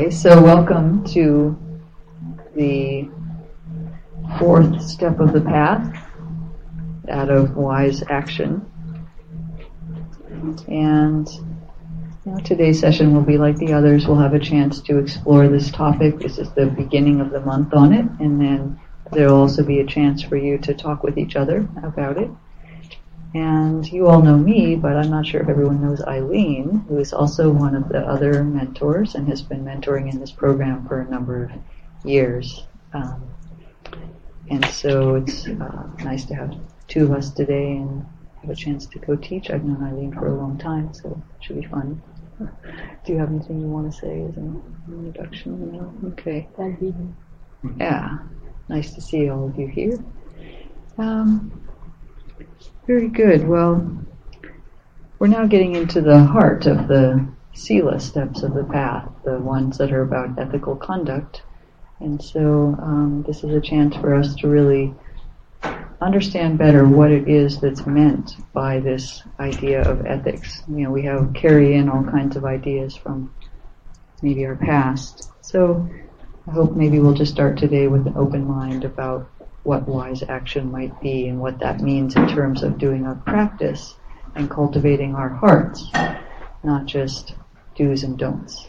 Okay, so welcome to the fourth step of the path, that of wise action. And today's session will be like the others. We'll have a chance to explore this topic. This is the beginning of the month on it, and then there'll also be a chance for you to talk with each other about it. And you all know me, but I'm not sure if everyone knows Eileen, who is also one of the other mentors and has been mentoring in this program for a number of years. And so it's nice to have two of us today and have a chance to co-teach. I've known Eileen for a long time, so it should be fun. Do you have anything you want to say as an introduction? No? Okay. Yeah, nice to see all of you here. Very good. Well, we're now getting into the heart of the Sila steps of the path, the ones that are about ethical conduct. And so this is a chance for us to really understand better what it is that's meant by this idea of ethics. We carry in all kinds of ideas from maybe our past. So I hope maybe we'll just start today with an open mind about what wise action might be and what that means in terms of doing our practice and cultivating our hearts, not just do's and don'ts.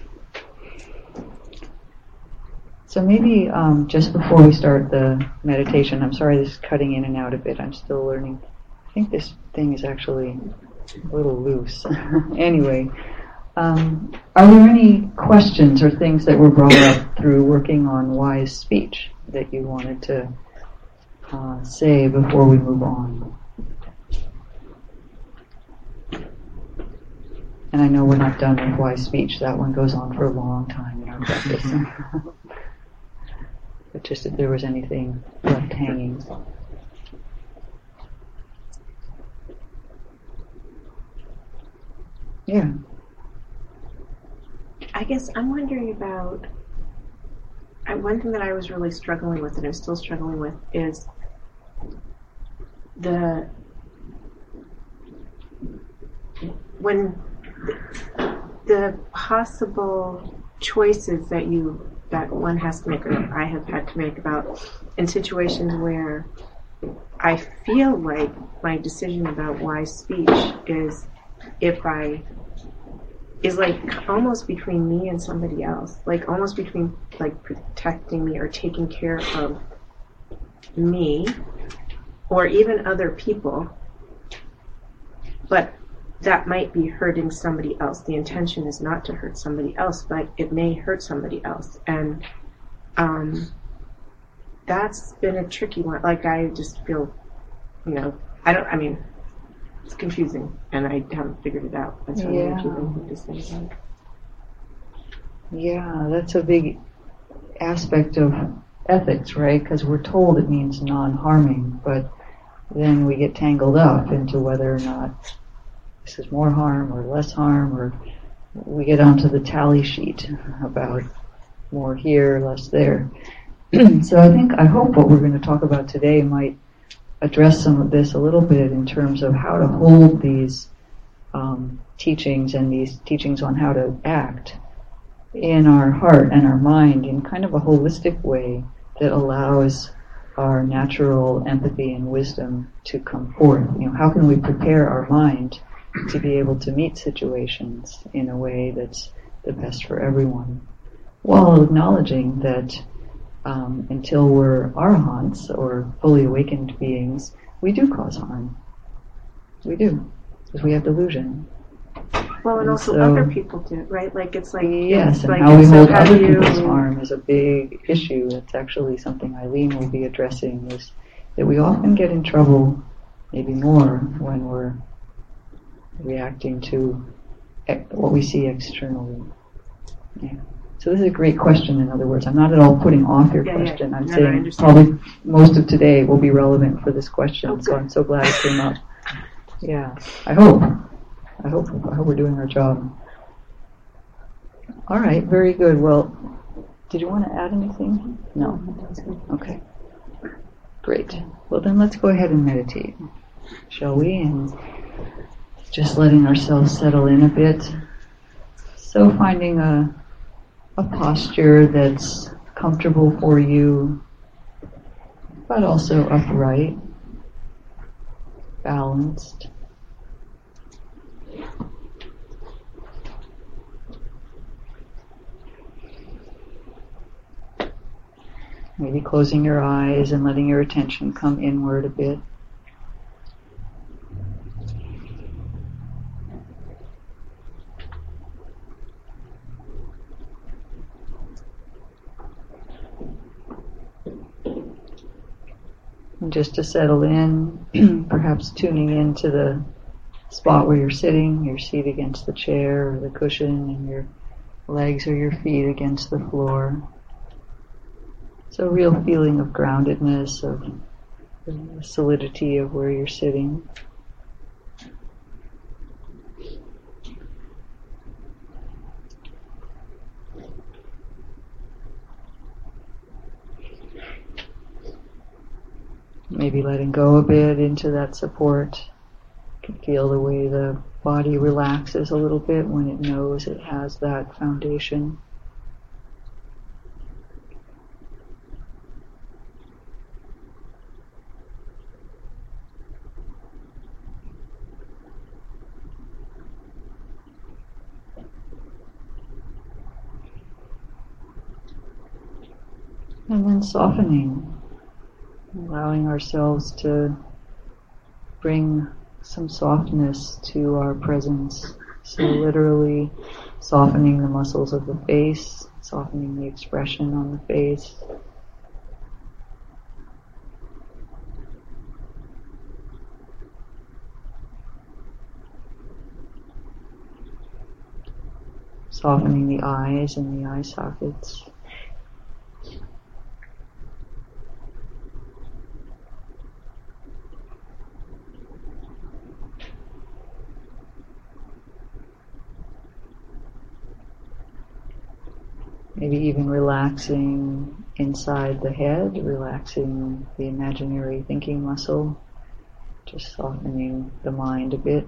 So maybe just before we start the meditation, I'm sorry this is cutting in and out a bit, I'm still learning. I think this thing is actually a little loose. Anyway, are there any questions or things that were brought up through working on wise speech that you wanted to say before we move on? And I know we're not done with wise speech. That one goes on for a long time in our practice. But just if there was anything left hanging. Yeah. I guess I'm wondering about one thing that I was really struggling with and I'm still struggling with is the possible choices that one has to make, or I have had to make, about in situations where I feel like my decision about wise speech is like almost between me and somebody else, like almost between like protecting me or taking care of me or even other people, but that might be hurting somebody else. The intention is not to hurt somebody else, but it may hurt somebody else. And that's been a tricky one. Like I just feel, it's confusing and I haven't figured it out. That's what I'm to say about it. Yeah, that's a big aspect of ethics, right? Because we're told it means non-harming, but then we get tangled up into whether or not this is more harm or less harm, or we get onto the tally sheet about more here, less there. So I hope what we're going to talk about today might address some of this a little bit in terms of how to hold these teachings and these teachings on how to act in our heart and our mind in kind of a holistic way that allows our natural empathy and wisdom to come forth. How can we prepare our mind to be able to meet situations in a way that's the best for everyone, while acknowledging that until we're arahants or fully awakened beings, we do cause harm. We do, because we have delusion. Well, and also other people do, right? Like it's like yes, and how we hold other people's harm is a big issue. It's actually something Eileen will be addressing, is that we often get in trouble, maybe more, when we're reacting to what we see externally. Yeah. So this is a great question, in other words. I'm not at all putting off your question. I'm saying probably most of today will be relevant for this question, so I'm so glad it came up. Yeah, I hope we're doing our job. All right, very good. Well, did you want to add anything? No? Okay. Great. Well, then let's go ahead and meditate, shall we? And just letting ourselves settle in a bit. So finding a a posture that's comfortable for you, but also upright, balanced. Maybe closing your eyes and letting your attention come inward a bit. And just to settle in, perhaps tuning into the spot where you're sitting, your seat against the chair or the cushion, and your legs or your feet against the floor. So a real feeling of groundedness, of the solidity of where you're sitting. Maybe letting go a bit into that support. You can feel the way the body relaxes a little bit when it knows it has that foundation. And then softening, allowing ourselves to bring some softness to our presence. So literally softening the muscles of the face, softening the expression on the face. Softening the eyes and the eye sockets. Maybe even relaxing inside the head, relaxing the imaginary thinking muscle, just softening the mind a bit.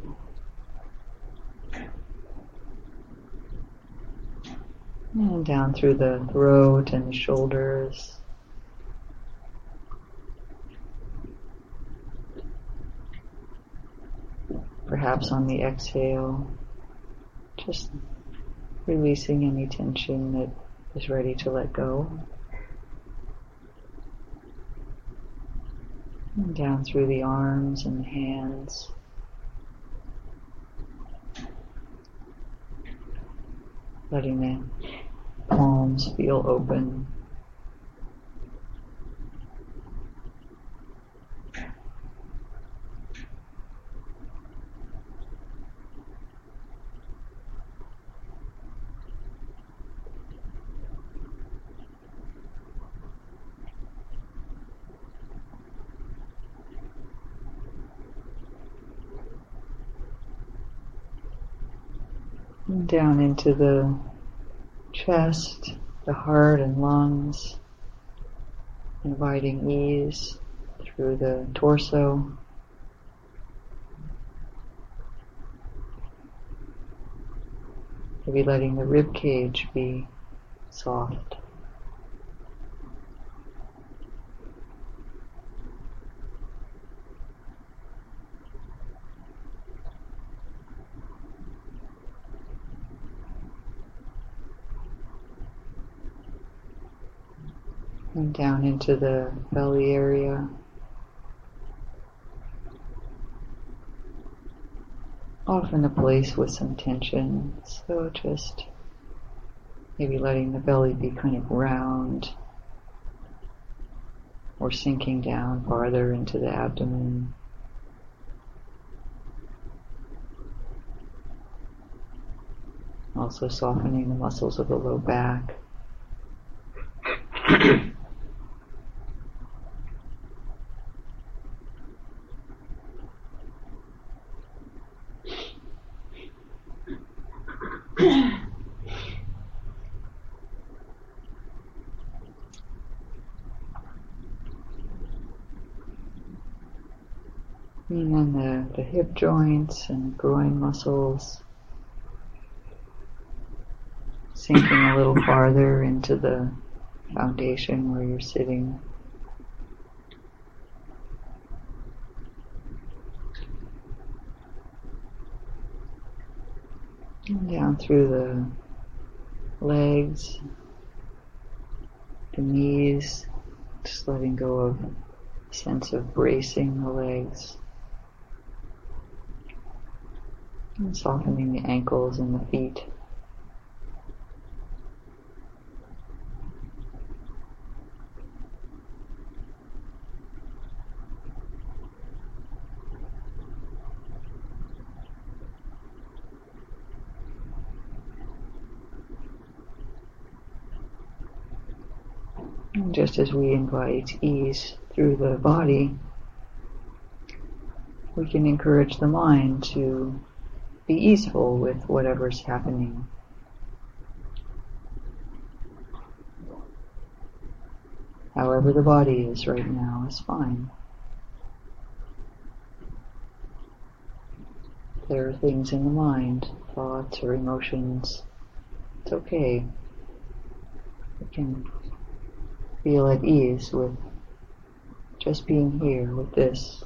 And down through the throat and the shoulders. Perhaps on the exhale, just releasing any tension that is ready to let go. And down through the arms and the hands. Letting the palms feel open. And down into the chest, the heart and lungs, inviting ease through the torso. Maybe letting the rib cage be soft. And down into the belly area. Often a place with some tension, so just maybe letting the belly be kind of round or sinking down farther into the abdomen. Also softening the muscles of the low back. And then the hip joints and groin muscles. sinking a little farther into the foundation where you're sitting. And down through the legs, the knees, just letting go of a sense of bracing the legs. And softening the ankles and the feet. And just as we invite ease through the body, we can encourage the mind to be easeful with whatever's happening. However the body is right now is fine. There are things in the mind, thoughts or emotions. It's okay. We can feel at ease with just being here with this.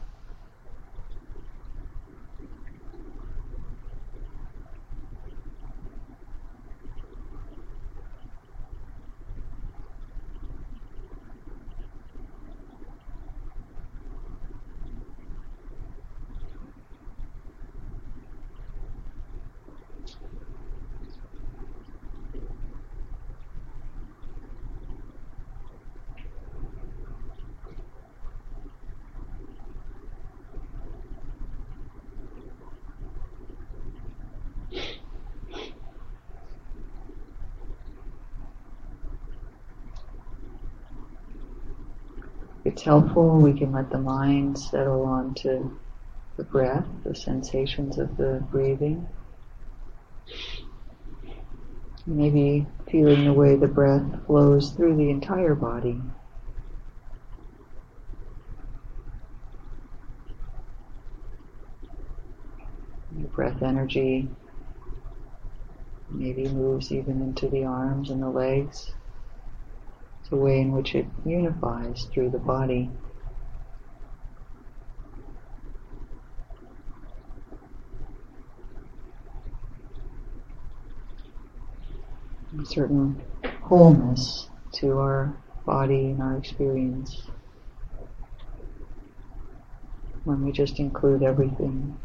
If it's helpful, we can let the mind settle onto the breath, the sensations of the breathing. Maybe feeling the way the breath flows through the entire body. The breath energy maybe moves even into the arms and the legs. It's a way in which it unifies through the body. A certain wholeness to our body and our experience when we just include everything.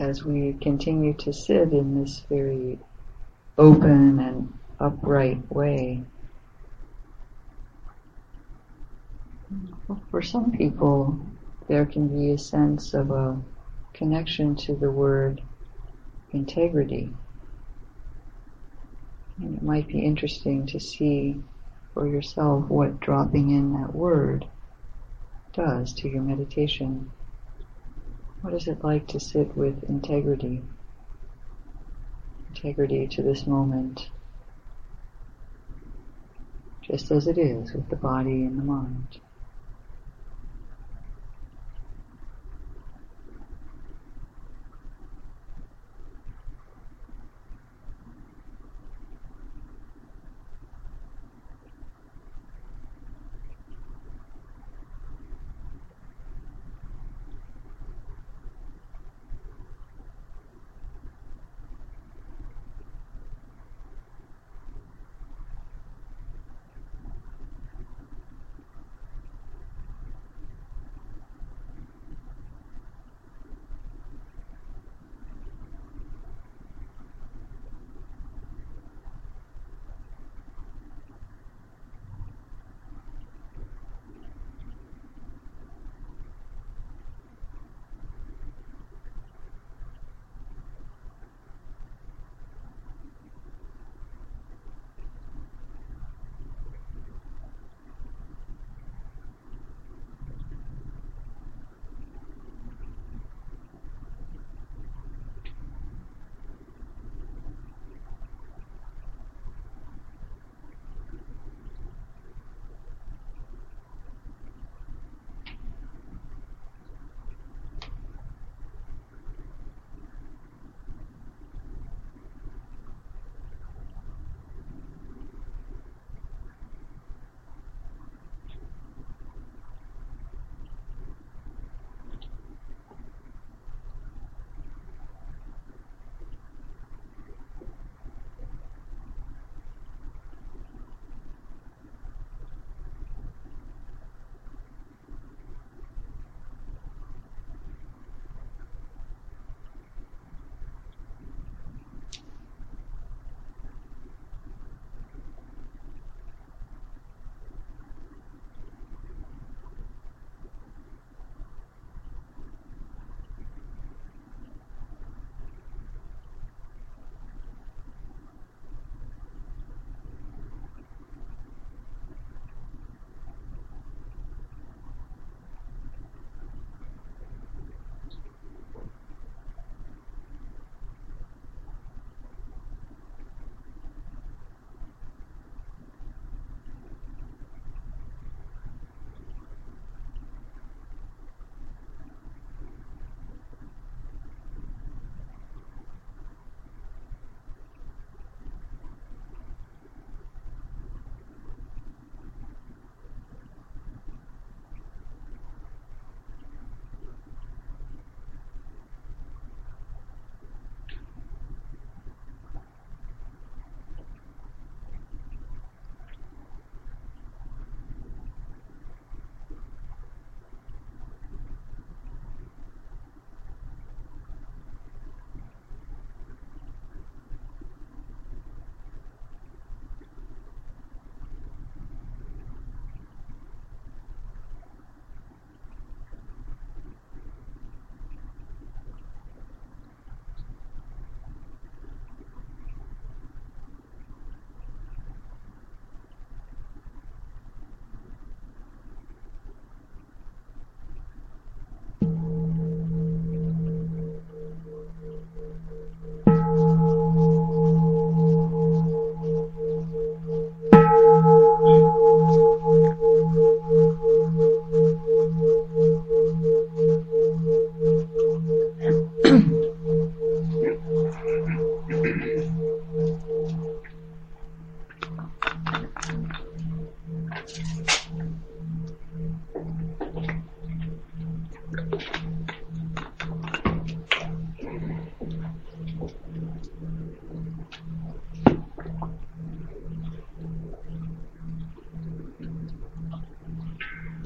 as we continue to sit in this very open and upright way. For some people, there can be a sense of a connection to the word integrity. And it might be interesting to see for yourself what dropping in that word does to your meditation. What is it like to sit with integrity? Integrity to this moment, just as it is with the body and the mind.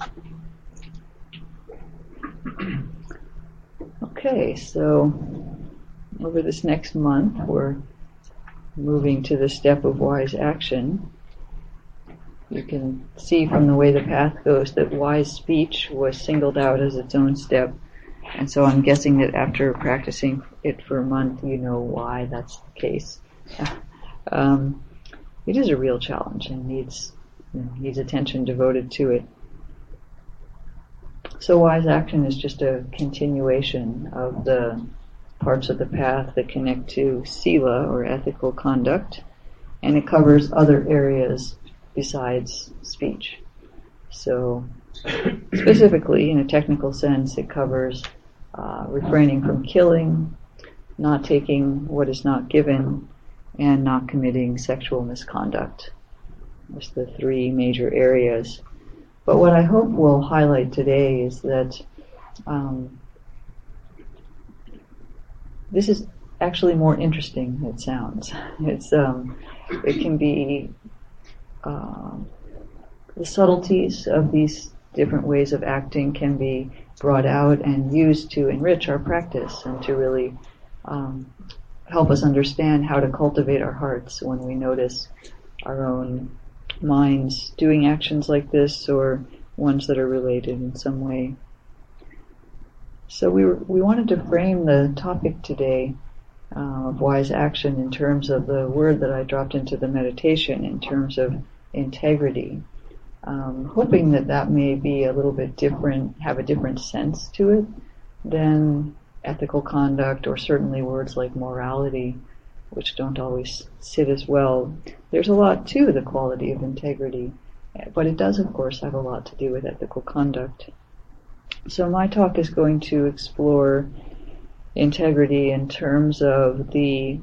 Okay, so over this next month, we're moving to the step of wise action. You can see from the way the path goes that wise speech was singled out as its own step. And so I'm guessing that after practicing it for a month, you know why that's the case. It is a real challenge and needs attention devoted to it. So wise action is just a continuation of the parts of the path that connect to sila, or ethical conduct, and it covers other areas besides speech. So specifically, in a technical sense, it covers refraining from killing, not taking what is not given, and not committing sexual misconduct. Those are the three major areas. But what I hope we'll highlight today is that this is actually more interesting than it sounds. It can be the subtleties of these different ways of acting can be brought out and used to enrich our practice and to really help us understand how to cultivate our hearts when we notice our own minds doing actions like this or ones that are related in some way. So we wanted to frame the topic today of wise action in terms of the word that I dropped into the meditation, in terms of integrity, hoping that may be a little bit different, have a different sense to it than ethical conduct, or certainly words like morality, which don't always sit as well. There's a lot to the quality of integrity, but it does, of course, have a lot to do with ethical conduct. So my talk is going to explore integrity in terms of the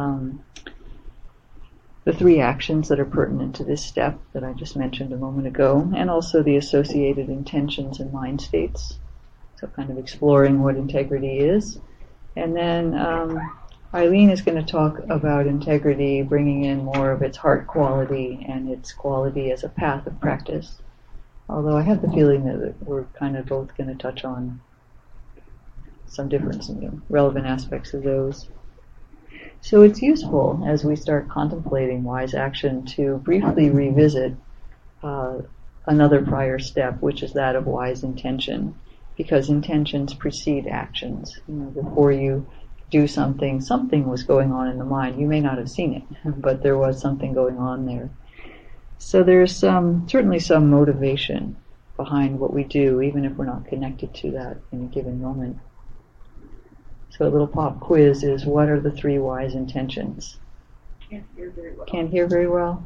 three actions that are pertinent to this step that I just mentioned a moment ago, and also the associated intentions and mind states. So kind of exploring what integrity is. And then Eileen is going to talk about integrity, bringing in more of its heart quality and its quality as a path of practice. Although I have the feeling that we're kind of both going to touch on some different, relevant aspects of those. So it's useful as we start contemplating wise action to briefly revisit another prior step, which is that of wise intention, because intentions precede actions. Before you do something was going on in the mind. You may not have seen it, but there was something going on there. So there's certainly some motivation behind what we do, even if we're not connected to that in a given moment. So a little pop quiz is, what are the three wise intentions? Can't hear very well. Can't hear very well?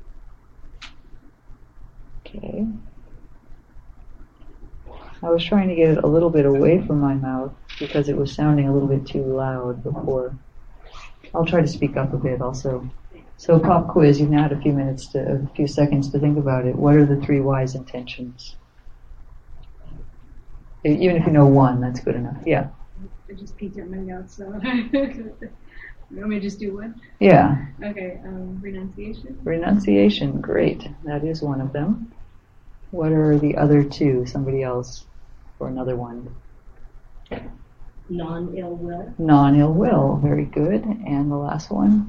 Okay. I was trying to get it a little bit away from my mouth because it was sounding a little bit too loud before. I'll try to speak up a bit also. So pop quiz, you've now had a few seconds to think about it. What are the three wise intentions? Even if you know one, that's good enough. Yeah. I just peeked at my notes, so you want me to just do one? Yeah. Okay, renunciation. Renunciation, great. That is one of them. What are the other two? Somebody else, or another one? Non-ill will. Non-ill will, very good. And the last one?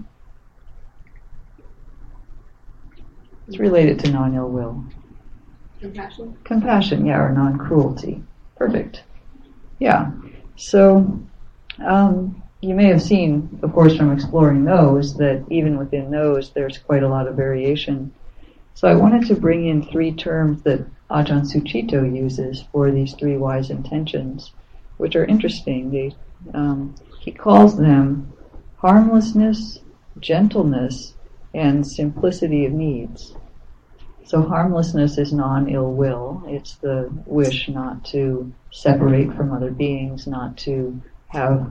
It's related to non-ill will. Compassion. Compassion, yeah, or non-cruelty. Perfect. Yeah. So, you may have seen, of course, from exploring those, that even within those, there's quite a lot of variation. So I wanted to bring in three terms that Ajahn Sucitto uses for these three wise intentions, which are interesting. He calls them harmlessness, gentleness, and simplicity of needs. So harmlessness is non-ill will. It's the wish not to separate from other beings, not to have,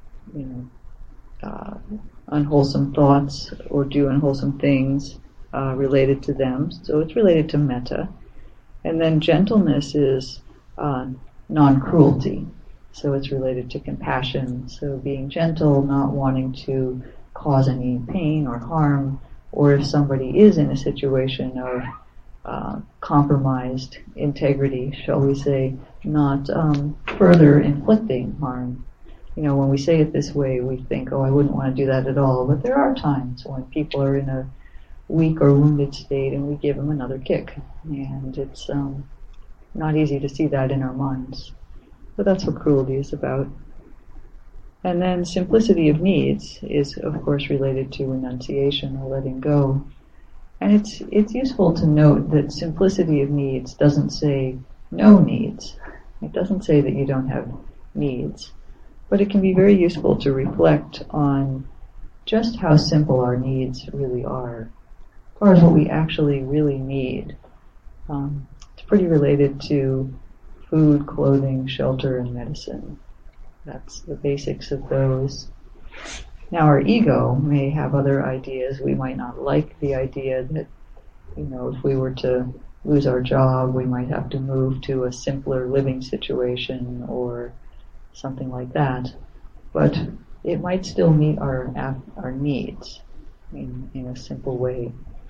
unwholesome thoughts or do unwholesome things related to them. So it's related to metta. And then gentleness is non-cruelty. So it's related to compassion. So being gentle, not wanting to cause any pain or harm, or if somebody is in a situation of compromised integrity, shall we say, not further inflicting harm. when we say it this way, we think, oh, I wouldn't want to do that at all. But there are times when people are in a weak or wounded state and we give them another kick. And it's not easy to see that in our minds. But that's what cruelty is about. And then simplicity of needs is, of course, related to renunciation or letting go. And it's useful to note that simplicity of needs doesn't say no needs. It doesn't say that you don't have needs. But it can be very useful to reflect on just how simple our needs really are, as far as what we actually really need. It's pretty related to food, clothing, shelter, and medicine. That's the basics of those. Now our ego may have other ideas. We might not like the idea that, if we were to lose our job, we might have to move to a simpler living situation or something like that. But it might still meet our needs in a simple way.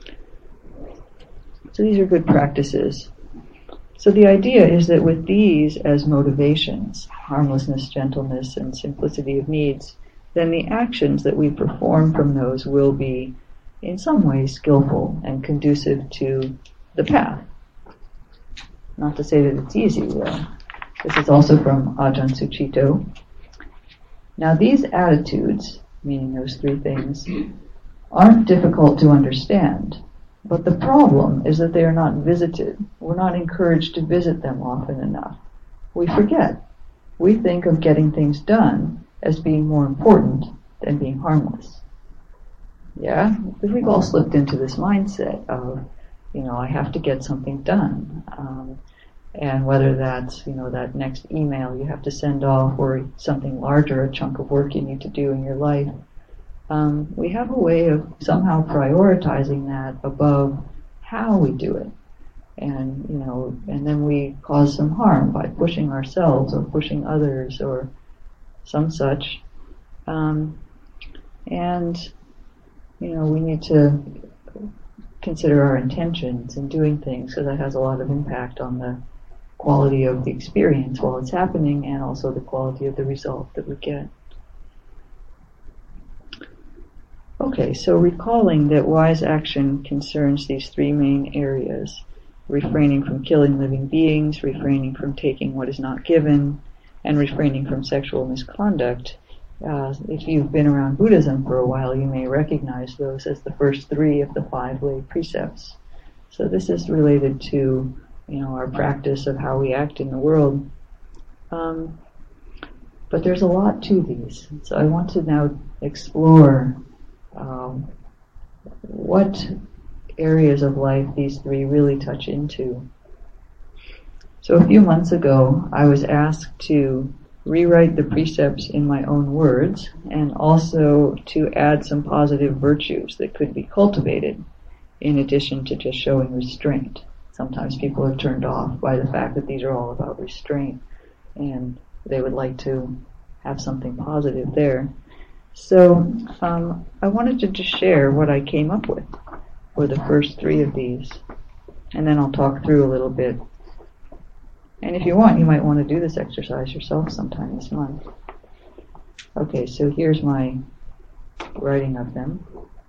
So these are good practices. So the idea is that with these as motivations, harmlessness, gentleness, and simplicity of needs, then the actions that we perform from those will be in some way skillful and conducive to the path. Not to say that it's easy, though. This is also from Ajahn Sucitto. Now these attitudes, meaning those three things, aren't difficult to understand. But the problem is that they are not visited. We're not encouraged to visit them often enough. We forget. We think of getting things done as being more important than being harmless. Yeah? Because we've all slipped into this mindset of, I have to get something done. And whether that's, that next email you have to send off or something larger, a chunk of work you need to do in your life, we have a way of somehow prioritizing that above how we do it. And, and then we cause some harm by pushing ourselves or pushing others or some such. We need to consider our intentions in doing things, because that has a lot of impact on the quality of the experience while it's happening and also the quality of the result that we get. Okay, so recalling that wise action concerns these three main areas: refraining from killing living beings, refraining from taking what is not given, and refraining from sexual misconduct. If you've been around Buddhism for a while, you may recognize those as the first three of the 5 lay precepts. So this is related to, our practice of how we act in the world. But there's a lot to these. So I want to now explore what areas of life these three really touch into. So a few months ago, I was asked to rewrite the precepts in my own words and also to add some positive virtues that could be cultivated in addition to just showing restraint. Sometimes people are turned off by the fact that these are all about restraint and they would like to have something positive there. So I wanted to just share what I came up with for the first 3 of these, and then I'll talk through a little bit. And if you want, you might want to do this exercise yourself sometime this month. Okay, so here's my writing of them.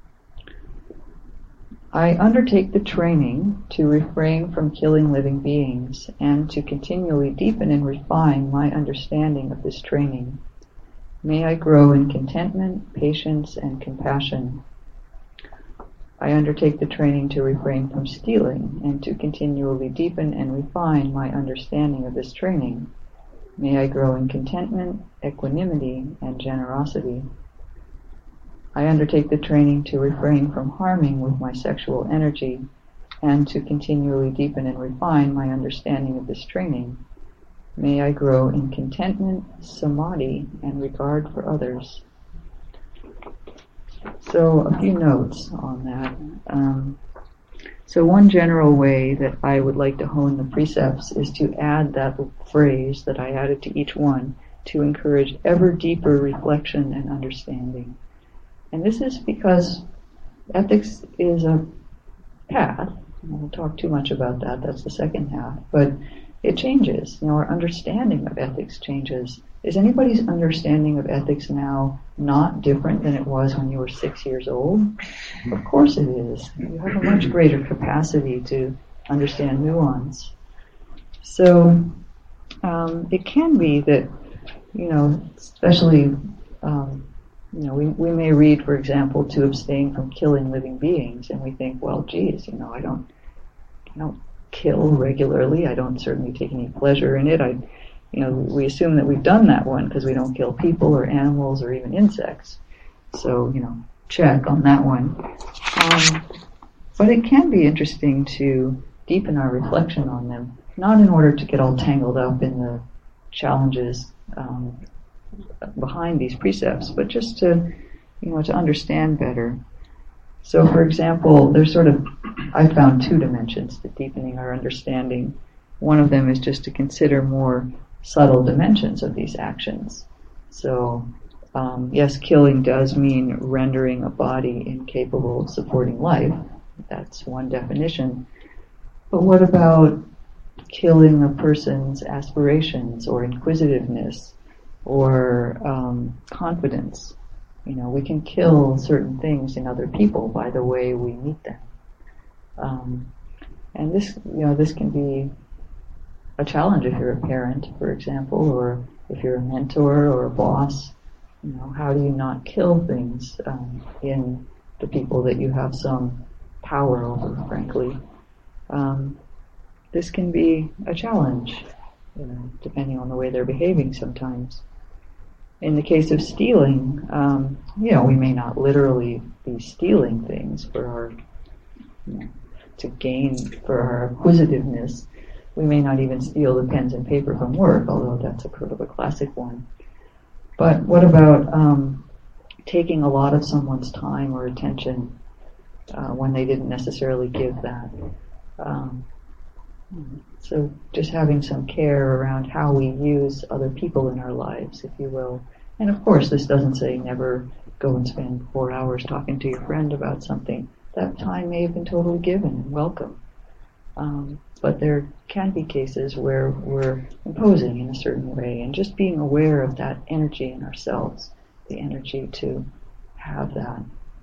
I undertake the training to refrain from killing living beings and to continually deepen and refine my understanding of this training. May I grow in contentment, patience, and compassion. I undertake the training to refrain from stealing and to continually deepen and refine my understanding of this training. May I grow in contentment, equanimity, and generosity. I undertake the training to refrain from harming with my sexual energy and to continually deepen and refine my understanding of this training. May I grow in contentment, samadhi, and regard for others. So a few notes on that. So one general way that I would like to hone the precepts is to add that phrase that I added to each one to encourage ever deeper reflection and understanding. And this is because ethics is a path. I won't talk too much about that. That's the second half. But it changes. Our understanding of ethics changes. Is anybody's understanding of ethics now not different than it was when you were 6 years old? Of course it is. You have a much greater capacity to understand nuance. So it can be that, especially, we may read, for example, to abstain from killing living beings, and we think, well, geez, I don't kill regularly. I don't certainly take any pleasure in it. We assume that we've done that one because we don't kill people or animals or even insects. So, check on that one. But it can be interesting to deepen our reflection on them, not in order to get all tangled up in the challenges behind these precepts, but just to understand better. So, for example, I found 2 dimensions to deepening our understanding. One of them is just to consider more subtle dimensions of these actions. So, yes, killing does mean rendering a body incapable of supporting life. That's one definition. But what about killing a person's aspirations or inquisitiveness or confidence? We can kill certain things in other people by the way we meet them. And this can be a challenge if you're a parent, for example, or if you're a mentor or a boss. How do you not kill things in the people that you have some power over, frankly? This can be a challenge, depending on the way they're behaving sometimes. In the case of stealing, we may not literally be stealing things for our, to gain for our acquisitiveness. We may not even steal the pens and paper from work, although that's a sort of a classic one. But what about taking a lot of someone's time or attention when they didn't necessarily give that? So just having some care around how we use other people in our lives, if you will. And of course, this doesn't say never go and spend 4 hours talking to your friend about something. That time may have been totally given and welcome. But there can be cases where we're imposing in a certain way, and just being aware of that energy in ourselves, the energy to have that.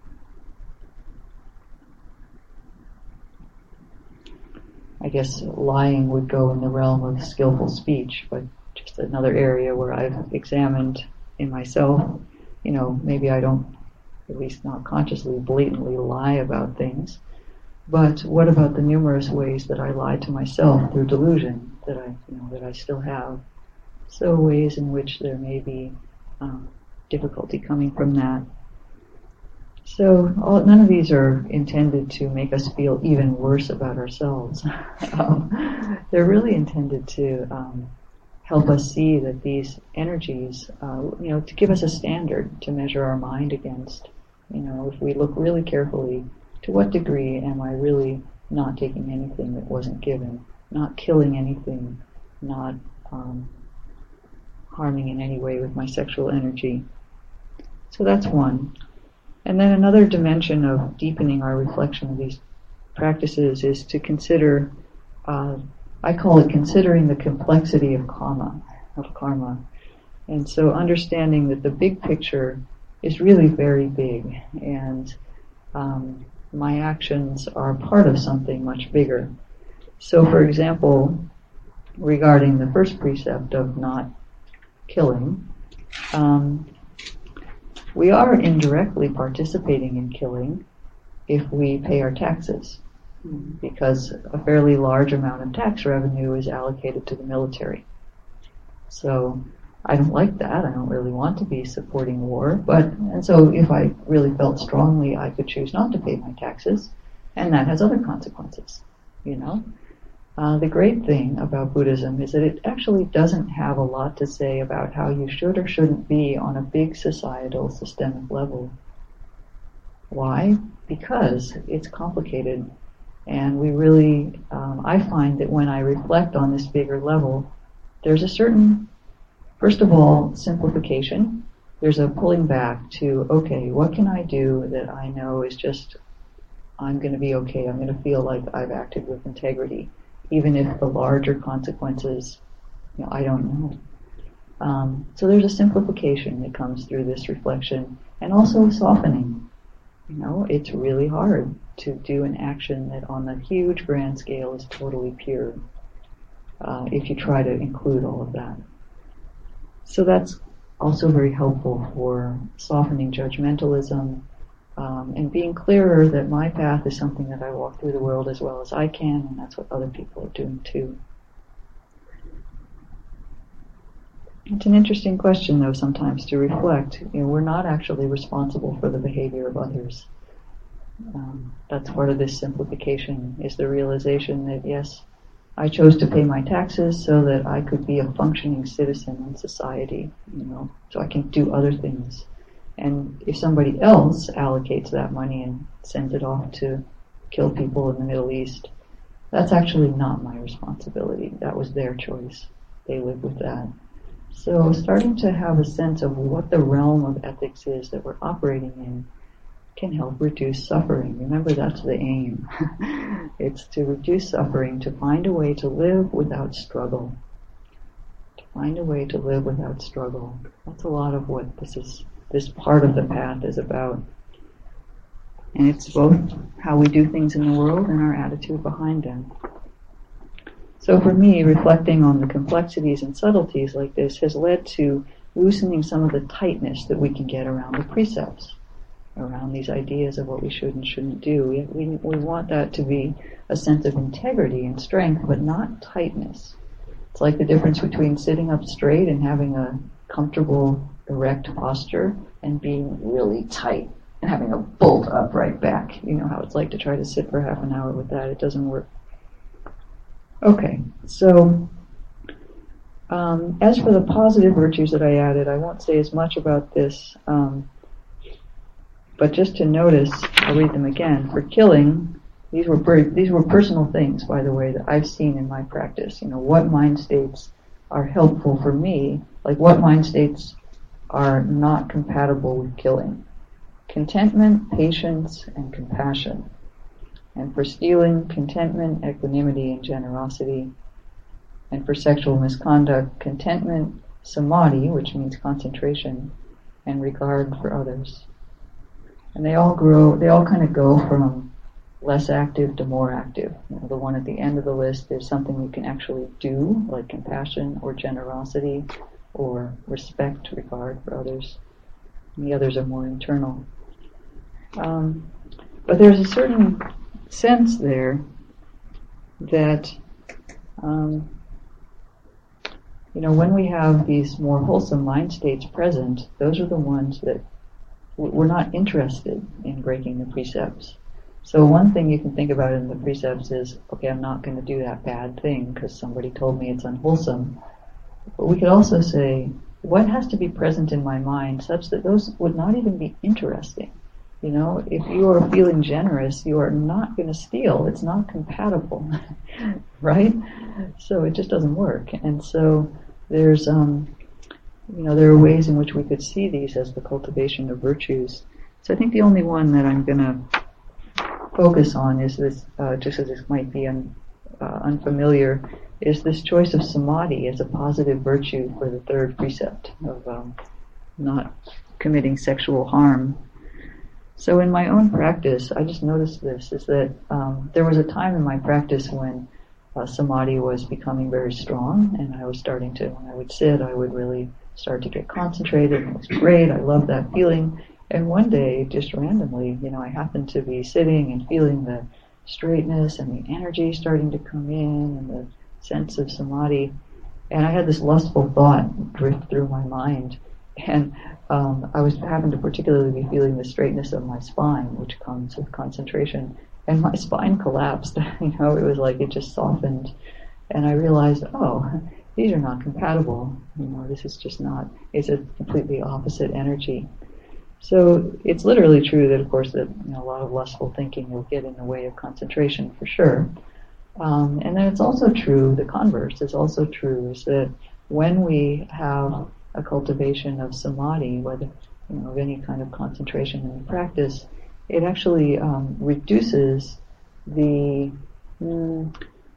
I guess lying would go in the realm of skillful speech, but just another area where I've examined in myself, maybe I don't, at least not consciously, blatantly lie about things. But what about the numerous ways that I lie to myself through delusion that I still have? So ways in which there may be difficulty coming from that. So none of these are intended to make us feel even worse about ourselves. They're really intended to help us see that these energies, to give us a standard to measure our mind against. If we look really carefully, to what degree am I really not taking anything that wasn't given, not killing anything, not harming in any way with my sexual energy? So that's one. And then another dimension of deepening our reflection of these practices is to consider, I call it considering the complexity of karma. And so understanding that the big picture is really very big, and my actions are part of something much bigger. So for example, regarding the first precept of not killing, we are indirectly participating in killing if we pay our taxes, because a fairly large amount of tax revenue is allocated to the military. So I don't like that. I don't really want to be supporting war, and so if I really felt strongly, I could choose not to pay my taxes, and that has other consequences, The great thing about Buddhism is that it actually doesn't have a lot to say about how you should or shouldn't be on a big societal systemic level. Why? Because it's complicated, and we really, I find that when I reflect on this bigger level, there's a certain, first of all, simplification. There's a pulling back to, okay, what can I do that I know is just, I'm going to be okay, I'm going to feel like I've acted with integrity. even if the larger consequences, I don't know. So there's a simplification that comes through this reflection, and also a softening. It's really hard to do an action that on the huge grand scale is totally pure, if you try to include all of that. So that's also very helpful for softening judgmentalism, and being clearer that my path is something that I walk through the world as well as I can, and that's what other people are doing too. It's an interesting question, though, sometimes to reflect. We're not actually responsible for the behavior of others. That's part of this simplification, is the realization that, yes, I chose to pay my taxes so that I could be a functioning citizen in society, so I can do other things. And if somebody else allocates that money and sends it off to kill people in the Middle East, that's actually not my responsibility. That was their choice. They live with that. So starting to have a sense of what the realm of ethics is that we're operating in can help reduce suffering. Remember, that's the aim. It's to reduce suffering, to find a way to live without struggle. To find a way to live without struggle. That's a lot of what this part of the path is about. And it's both how we do things in the world and our attitude behind them. So for me, reflecting on the complexities and subtleties like this has led to loosening some of the tightness that we can get around the precepts, around these ideas of what we should and shouldn't do. We want that to be a sense of integrity and strength, but not tightness. It's like the difference between sitting up straight and having a comfortable, erect posture and being really tight and having a bolt upright back. You know how it's like to try to sit for half an hour with that. It doesn't work. Okay, so as for the positive virtues that I added, I won't say as much about this, but just to notice, I'll read them again. For killing, these were personal things, by the way, that I've seen in my practice. What mind states are helpful for me, like what mind states are not compatible with killing. Contentment, patience, and compassion. And for stealing, contentment, equanimity, and generosity. And for sexual misconduct, contentment, samadhi, which means concentration, and regard for others. And they all kind of go from less active to more active. The one at the end of the list is something you can actually do, like compassion or generosity or respect, regard for others. And the others are more internal. But there's a certain sense there that, when we have these more wholesome mind states present, those are the ones that we're not interested in breaking the precepts. So one thing you can think about in the precepts is, okay, I'm not going to do that bad thing because somebody told me it's unwholesome. But we could also say, what has to be present in my mind such that those would not even be interesting? If you are feeling generous, you are not going to steal. It's not compatible, right? So it just doesn't work. And so there's, there are ways in which we could see these as the cultivation of virtues. So I think the only one that I'm going to focus on is this, just as this might be unfamiliar, is this choice of samadhi as a positive virtue for the third precept of not committing sexual harm. So in my own practice, I just noticed this, is that there was a time in my practice when samadhi was becoming very strong, and I was starting to, when I would sit, I would really start to get concentrated, and it was great, I loved that feeling. And one day, just randomly, I happened to be sitting and feeling the straightness and the energy starting to come in, and the sense of samadhi, and I had this lustful thought drift through my mind. And I happened to particularly be feeling the straightness of my spine, which comes with concentration. And my spine collapsed. It was like it just softened. And I realized, these are not compatible. This is just not, it's a completely opposite energy. So it's literally true that, of course, that a lot of lustful thinking will get in the way of concentration, for sure. And then it's also true, the converse is also true, is that when we have a cultivation of samadhi, whether of any kind of concentration in the practice, it actually reduces the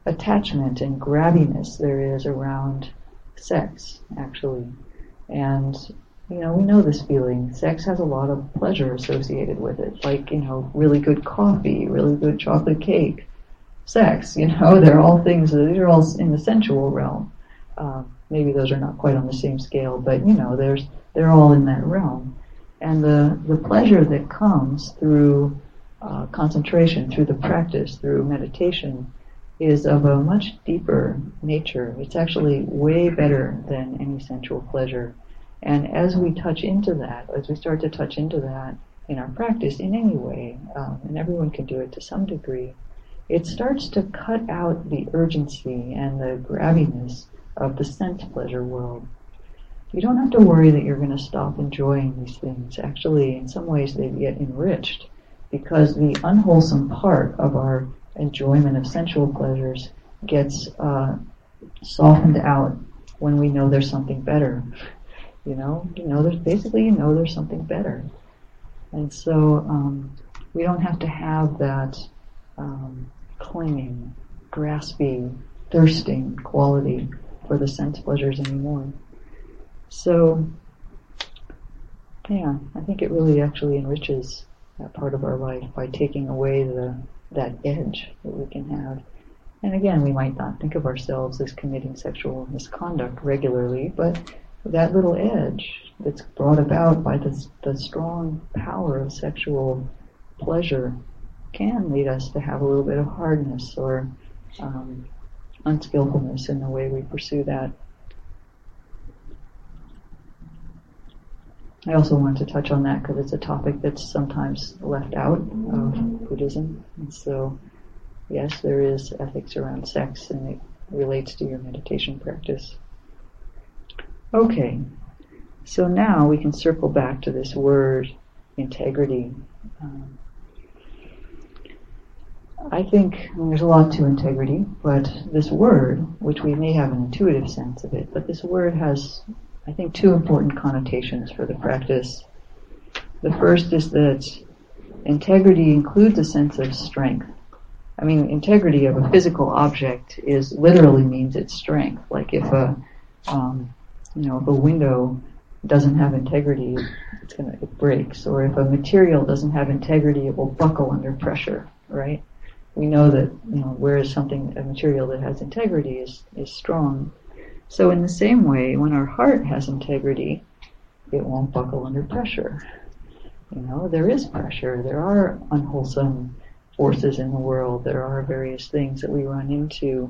attachment and grabbiness there is around sex, actually. And, we know this feeling. Sex has a lot of pleasure associated with it, like, really good coffee, really good chocolate cake, sex, they're all things, these are all in the sensual realm. Maybe those are not quite on the same scale, but, they're all in that realm. And the pleasure that comes through concentration, through the practice, through meditation, is of a much deeper nature. It's actually way better than any sensual pleasure. And as we touch into that, as we start to touch into that in our practice in any way, and everyone can do it to some degree, it starts to cut out the urgency and the grabbiness of the sense pleasure world. You don't have to worry that you're going to stop enjoying these things. Actually, in some ways they get enriched, because the unwholesome part of our enjoyment of sensual pleasures gets softened out when we know there's something better. There's something better. And so we don't have to have that clinging, grasping, thirsting quality for the sense pleasures anymore. So, I think it really actually enriches that part of our life by taking away that edge that we can have. And again, we might not think of ourselves as committing sexual misconduct regularly, but that little edge that's brought about by the strong power of sexual pleasure can lead us to have a little bit of hardness or unskillfulness in the way we pursue that. I also wanted to touch on that because it's a topic that's sometimes left out of Buddhism. And so, yes, there is ethics around sex, and it relates to your meditation practice. Okay, so now we can circle back to this word, integrity. I think there's a lot to integrity, but this word, which we may have an intuitive sense of it, but this word has, I think, two important connotations for the practice. The first is that integrity includes a sense of strength. I mean, integrity of a physical object literally means its strength. Like if a window doesn't have integrity, it breaks. Or if a material doesn't have integrity, it will buckle under pressure, right? We know that, whereas a material that has integrity is strong. So in the same way, when our heart has integrity, it won't buckle under pressure. There is pressure. There are unwholesome forces in the world. There are various things that we run into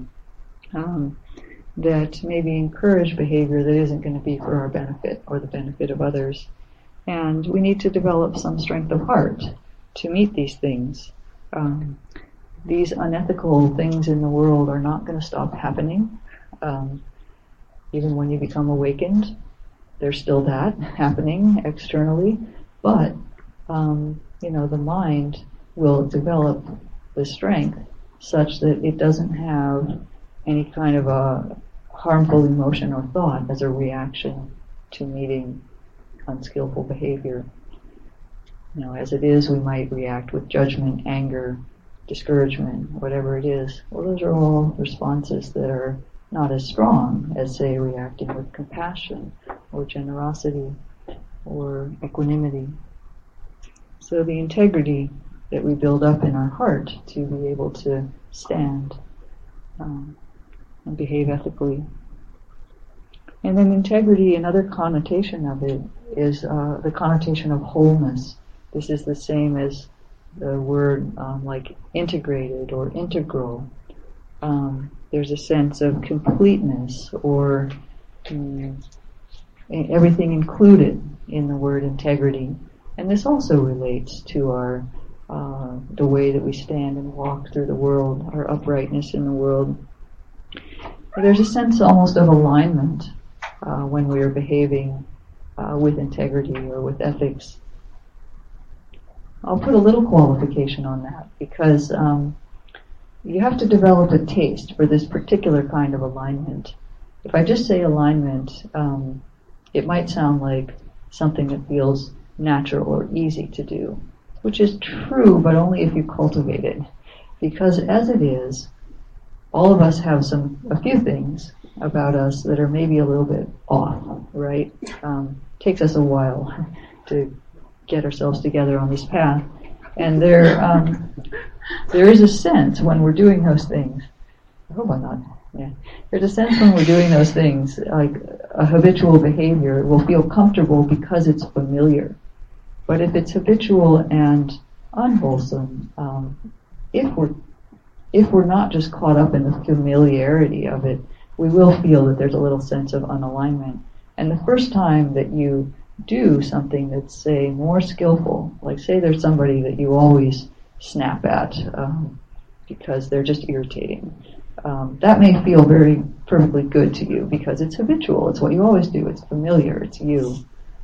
that maybe encourage behavior that isn't going to be for our benefit or the benefit of others. And we need to develop some strength of heart to meet these things. These unethical things in the world are not going to stop happening. Even when you become awakened, there's still that happening externally. But, the mind will develop the strength such that it doesn't have any kind of a harmful emotion or thought as a reaction to meeting unskillful behavior. As it is, we might react with judgment, anger, discouragement, whatever it is. Well, those are all responses that are not as strong as, say, reacting with compassion or generosity or equanimity. So the integrity that we build up in our heart to be able to stand and behave ethically. And then integrity, another connotation of it is the connotation of wholeness. This is the same as the word like integrated or integral. There's a sense of completeness or everything included in the word integrity. And this also relates to our the way that we stand and walk through the world, our uprightness in the world. There's a sense almost of alignment when we are behaving with integrity or with ethics. I'll put a little qualification on that because you have to develop a taste for this particular kind of alignment. If I just say alignment, it might sound like something that feels natural or easy to do, which is true, but only if you cultivate it. Because as it is, all of us have a few things about us that are maybe a little bit off, right? Takes us a while to get ourselves together on this path. And there is a sense when we're doing those things. I hope I'm not. Yeah. There's a sense when we're doing those things, like a habitual behavior will feel comfortable because it's familiar. But if it's habitual and unwholesome, if we're not just caught up in the familiarity of it, we will feel that there's a little sense of unalignment. And the first time that you do something that's, say, more skillful, like say there's somebody that you always snap at because they're just irritating, that may feel very perfectly good to you because it's habitual, it's what you always do, it's familiar, it's you.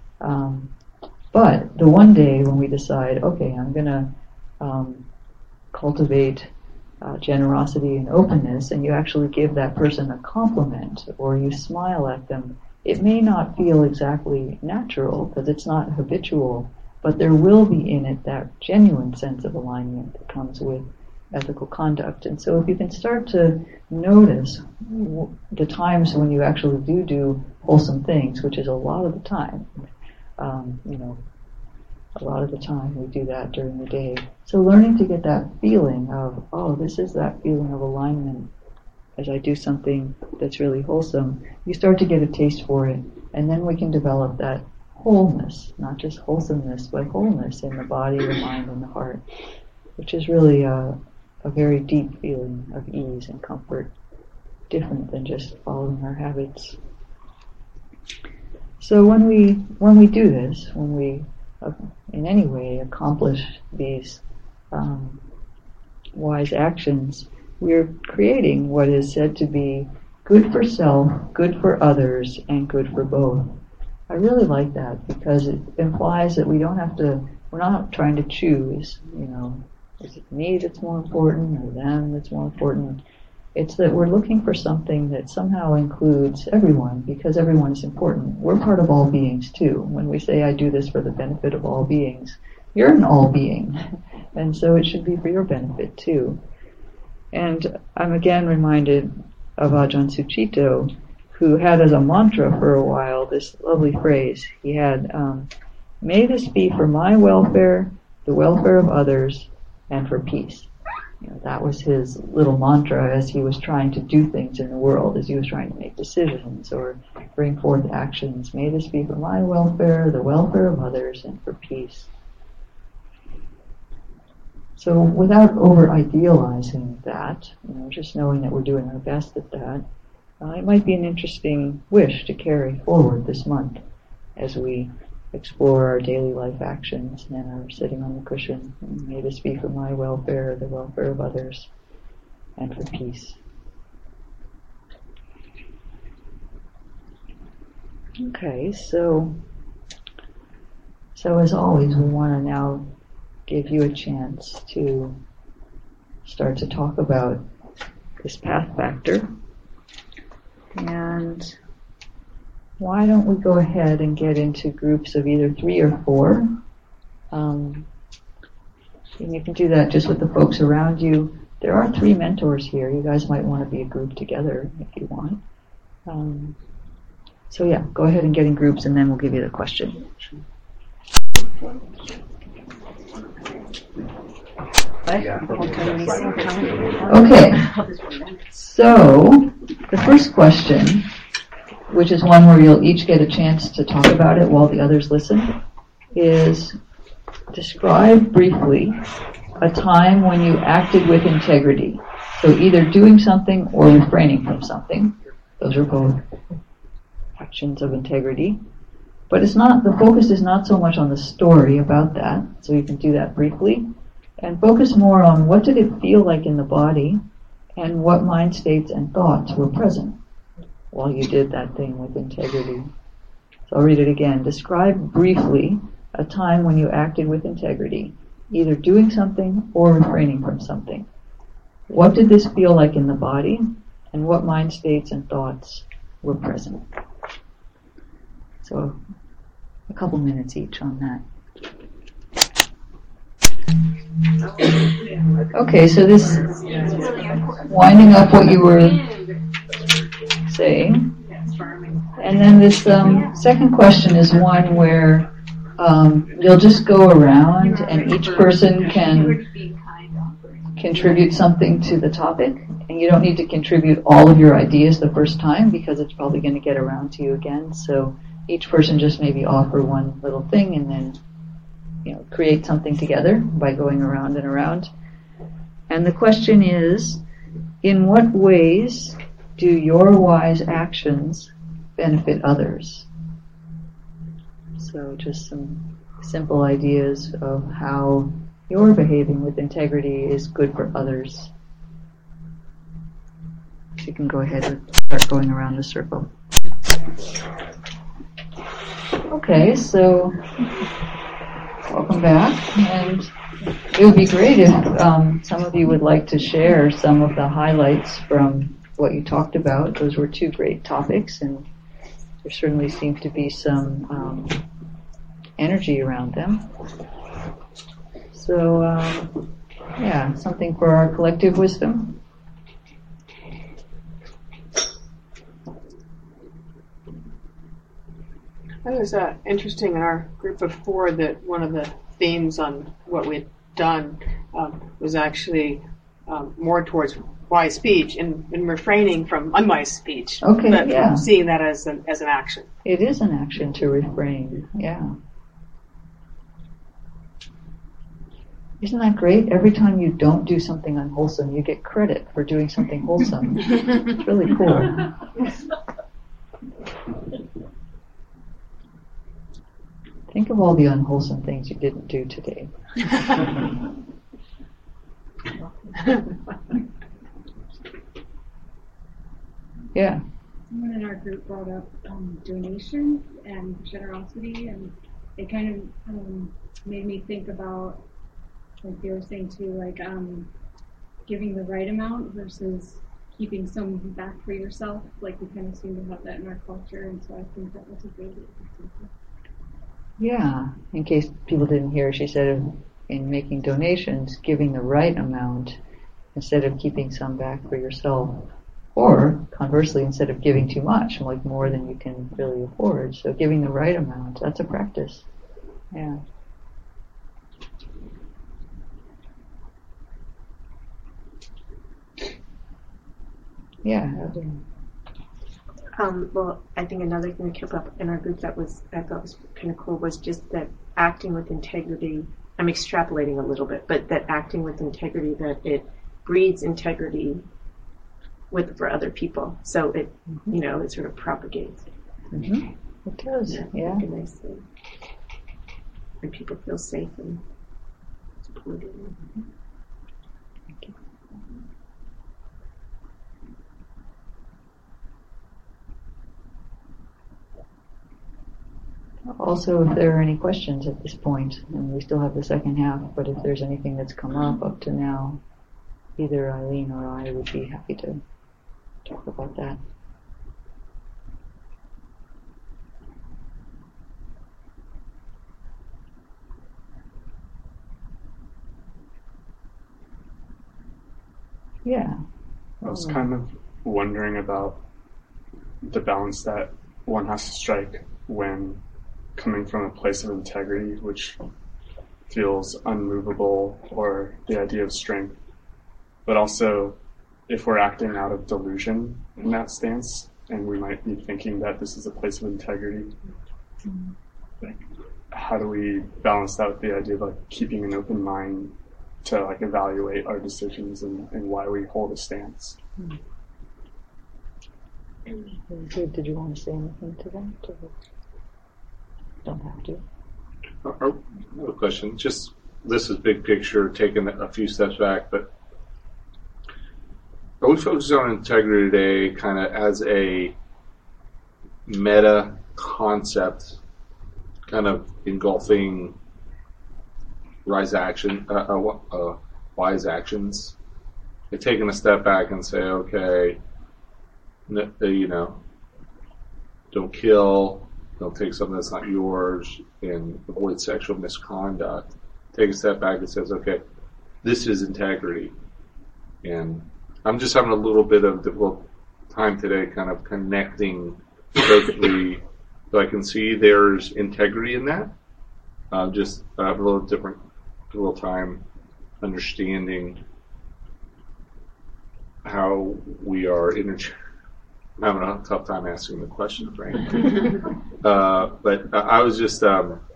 But the one day when we decide, okay, I'm going to cultivate generosity and openness, and you actually give that person a compliment or you smile at them, it may not feel exactly natural because it's not habitual, but there will be in it that genuine sense of alignment that comes with ethical conduct. And so if you can start to notice the times when you actually do wholesome things, which is a lot of the time, a lot of the time we do that during the day. So learning to get that feeling of, oh, this is that feeling of alignment as I do something that's really wholesome, you start to get a taste for it, and then we can develop that wholeness, not just wholesomeness, but wholeness in the body, the mind, and the heart, which is really a very deep feeling of ease and comfort, different than just following our habits. So when we do this, when we in any way accomplish these wise actions, we're creating what is said to be good for self, good for others, and good for both. I really like that because it implies that we're not trying to choose, is it me that's more important or them that's more important? It's that we're looking for something that somehow includes everyone because everyone is important. We're part of all beings too. When we say I do this for the benefit of all beings, you're an all being. And so it should be for your benefit too. And I'm again reminded of Ajahn Sucitto, who had as a mantra for a while this lovely phrase. He had, may this be for my welfare, the welfare of others, and for peace. That was his little mantra as he was trying to do things in the world, as he was trying to make decisions or bring forth actions. May this be for my welfare, the welfare of others, and for peace. So without over-idealizing that, just knowing that we're doing our best at that, it might be an interesting wish to carry forward this month as we explore our daily life actions and are sitting on the cushion. May this be for my welfare, the welfare of others, and for peace. Okay, so as always, we want to now give you a chance to start to talk about this path factor. And why don't we go ahead and get into groups of either 3 or 4. And you can do that just with the folks around you. There are 3 mentors here. You guys might want to be a group together if you want. So yeah, go ahead and get in groups and then we'll give you the question. Okay, so the first question, which is one where you'll each get a chance to talk about it while the others listen, is describe briefly a time when you acted with integrity. So either doing something or refraining from something. Those are both actions of integrity. But the focus is not so much on the story about that, so you can do that briefly, and focus more on what did it feel like in the body and what mind states and thoughts were present while you did that thing with integrity. So I'll read it again. Describe briefly a time when you acted with integrity, either doing something or refraining from something. What did this feel like in the body, and what mind states and thoughts were present? So a couple minutes each on that. Okay, so this... winding up what you were saying. And then this second question is one where you'll just go around and each person can contribute something to the topic. And you don't need to contribute all of your ideas the first time because it's probably going to get around to you again. So each person just maybe offer one little thing and then create something together by going around and around. And the question is, in what ways do your wise actions benefit others? So just some simple ideas of how your behaving with integrity is good for others. So you can go ahead and start going around the circle. Okay, so welcome back, and it would be great if some of you would like to share some of the highlights from what you talked about. Those were two great topics, and there certainly seemed to be some energy around them. So, something for our collective wisdom. It was interesting in our group of four that one of the themes on what we'd done was actually more towards wise speech and refraining from unwise speech. Okay, but yeah. Seeing that as an action. It is an action to refrain, yeah. Isn't that great? Every time you don't do something unwholesome, you get credit for doing something wholesome. It's really cool. Think of all the unwholesome things you didn't do today. Yeah. Someone in our group brought up donations and generosity, and it kind of made me think about, like they were saying too, like giving the right amount versus keeping some back for yourself. Like we kind of seem to have that in our culture, and so I think that was a good example. Yeah, in case people didn't hear, she said in making donations, giving the right amount instead of keeping some back for yourself. Or, conversely, instead of giving too much, like more than you can really afford. So giving the right amount, that's a practice. Yeah. Yeah. Well, I think another thing that came up in our group that I thought was kind of cool was just that acting with integrity. I'm extrapolating a little bit, but that acting with integrity, that it breeds integrity for other people. So it, it sort of propagates. Mm-hmm. It does, yeah. Like a nice thing. And people feel safe and supported. Mm-hmm. Thank you. Also, if there are any questions at this point, and we still have the second half, but if there's anything that's come up to now, either Eileen or I would be happy to talk about that. Yeah. I was kind of wondering about the balance that one has to strike when coming from a place of integrity, which feels unmovable, or the idea of strength, but also if we're acting out of delusion in that stance, and we might be thinking that this is a place of integrity, like, how do we balance that with the idea of like keeping an open mind to like evaluate our decisions and why we hold a stance? Did you want to say anything to that? Don't have to. Another question. Just, this is big picture, taking a few steps back, but are we focusing on integrity today kind of as a meta concept, kind of engulfing wise actions, and taking a step back and say, okay, don't kill, don't take something that's not yours, and avoid sexual misconduct. Take a step back and says, okay, this is integrity, and I'm just having a little bit of difficult time today kind of connecting the three. So I can see there's integrity in that. Just I have a little time understanding how we are I'm having a tough time asking the question, frankly. But I was just,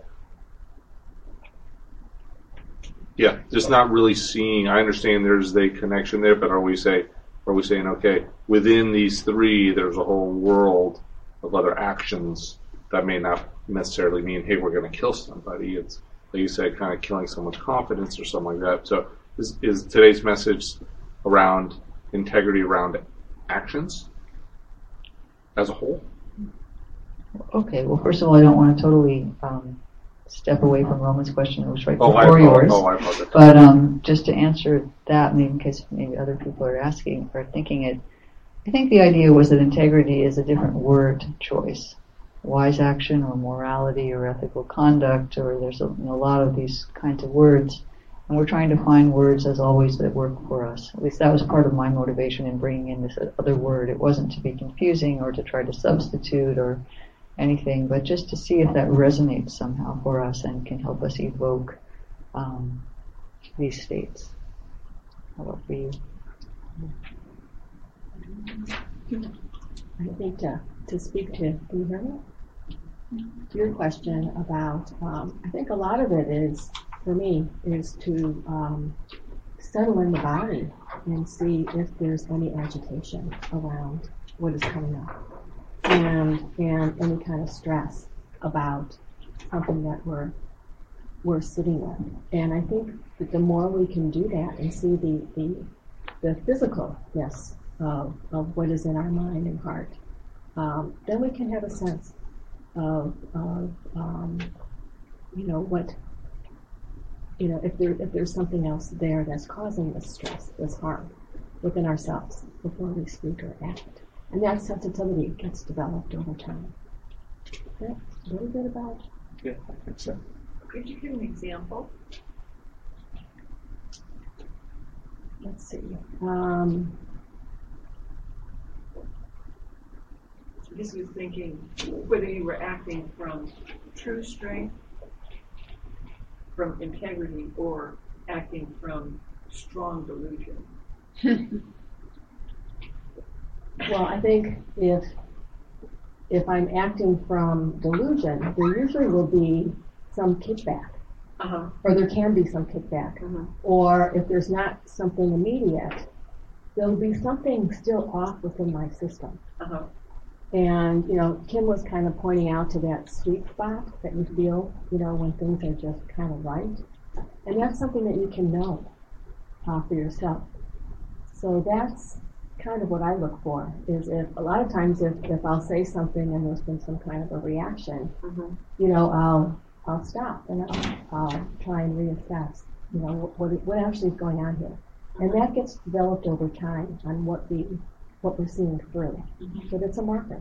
just not really seeing. I understand there's a connection there, but are we saying, okay, within these three, there's a whole world of other actions that may not necessarily mean, hey, we're going to kill somebody. It's, like you said, kind of killing someone's confidence or something like that. So is today's message around integrity around actions as a whole? Okay, well, first of all, I don't want to totally step away from Roman's question. It was right before yours. I apologize. But just to answer that, maybe in case maybe other people are asking or thinking it, I think the idea was that integrity is a different word choice. Wise action or morality or ethical conduct, or there's a lot of these kinds of words. And we're trying to find words, as always, that work for us. At least that was part of my motivation in bringing in this other word. It wasn't to be confusing or to try to substitute or anything, but just to see if that resonates somehow for us and can help us evoke these states. How about for you? I think to speak to, can you hear me? To your question about, I think a lot of it is, for me, is to settle in the body and see if there's any agitation around what is coming up, and any kind of stress about something that we're sitting with. And I think that the more we can do that and see the physicalness of what is in our mind and heart, then we can have a sense of what, if there's something else there that's causing this stress, this harm within ourselves before we speak or act. And that sensitivity gets developed over time. That's a little bit about. Yeah, I think so. Could you give an example? Let's see. This was thinking whether you were acting from true strength, from integrity, or acting from strong delusion. Well, I think if I'm acting from delusion, there usually will be some kickback, or there can be some kickback, or if there's not something immediate, there'll be something still off within my system. And, Kim was kind of pointing out to that sweet spot that you feel, when things are just kind of right. And that's something that you can know for yourself. So that's kind of what I look for, is if a lot of times if I'll say something and there's been some kind of a reaction, I'll stop and I'll try and reassess, what actually is going on here. And that gets developed over time on what we're seeing through. But it's a marker.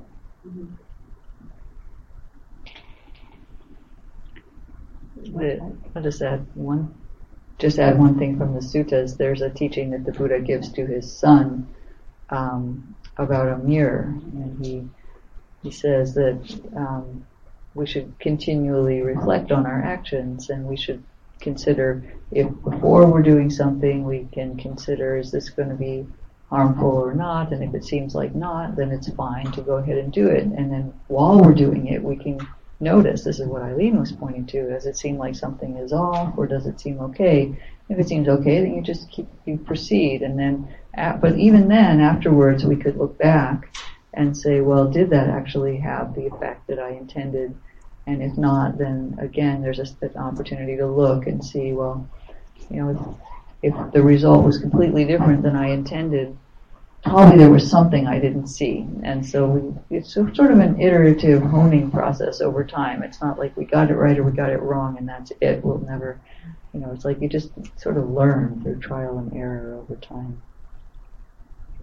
I'll just add one thing from the suttas. There's a teaching that the Buddha gives to his son about a mirror, and he says that we should continually reflect on our actions, and we should consider, if before we're doing something, we can consider, is this going to be harmful or not, and if it seems like not, then it's fine to go ahead and do it. And then while we're doing it, we can notice, this is what Eileen was pointing to, does it seem like something is off, or does it seem okay? If it seems okay, then you proceed, and then, but even then, afterwards, we could look back and say, well, did that actually have the effect that I intended? And if not, then again, there's an opportunity to look and see, well, if the result was completely different than I intended, probably there was something I didn't see. And so it's sort of an iterative honing process over time. It's not like we got it right or we got it wrong and that's it. We'll never, it's like you just sort of learn through trial and error over time.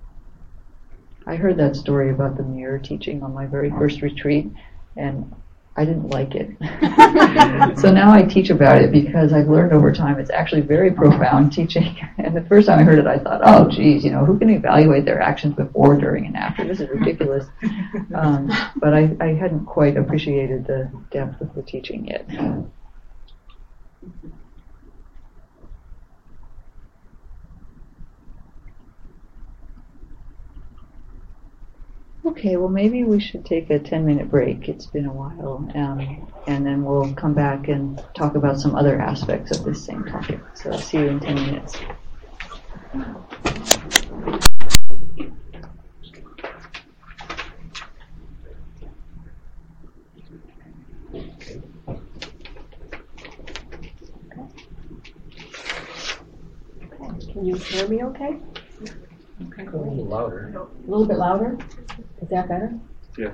I heard that story about the mirror teaching on my very first retreat, and I didn't like it. So now I teach about it because I've learned over time it's actually very profound teaching. And the first time I heard it, I thought, oh, geez, who can evaluate their actions before, during, and after? This is ridiculous. But I hadn't quite appreciated the depth of the teaching yet. Okay, well, maybe we should take a 10-minute break. It's been a while. And then we'll come back and talk about some other aspects of this same topic. So see you in 10 minutes. Can you hear me okay? Okay. A little louder. A little bit louder? Is that better? Yeah.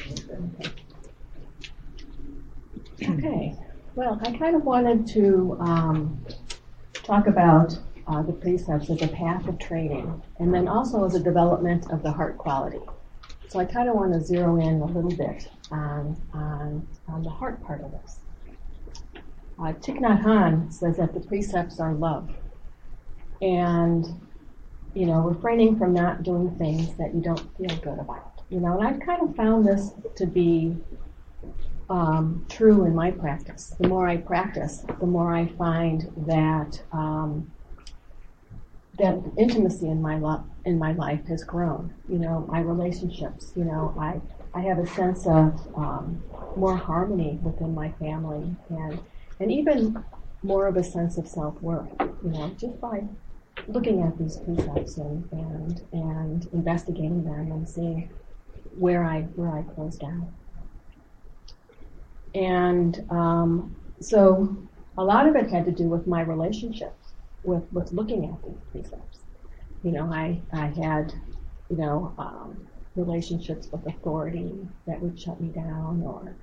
Okay. Well, I kind of wanted to talk about the precepts as a path of training, and then also as a development of the heart quality. So I kind of want to zero in a little bit on the heart part of this. Thich Nhat Hanh says that the precepts are love. And refraining from not doing things that you don't feel good about. And I've kind of found this to be true in my practice. The more I practice, the more I find that that intimacy in my life has grown. My relationships. I have a sense of more harmony within my family, and even more of a sense of self-worth. Just by looking at these precepts and investigating them and seeing where I close down. And so a lot of it had to do with my relationships with looking at these precepts. I had relationships with authority that would shut me down, or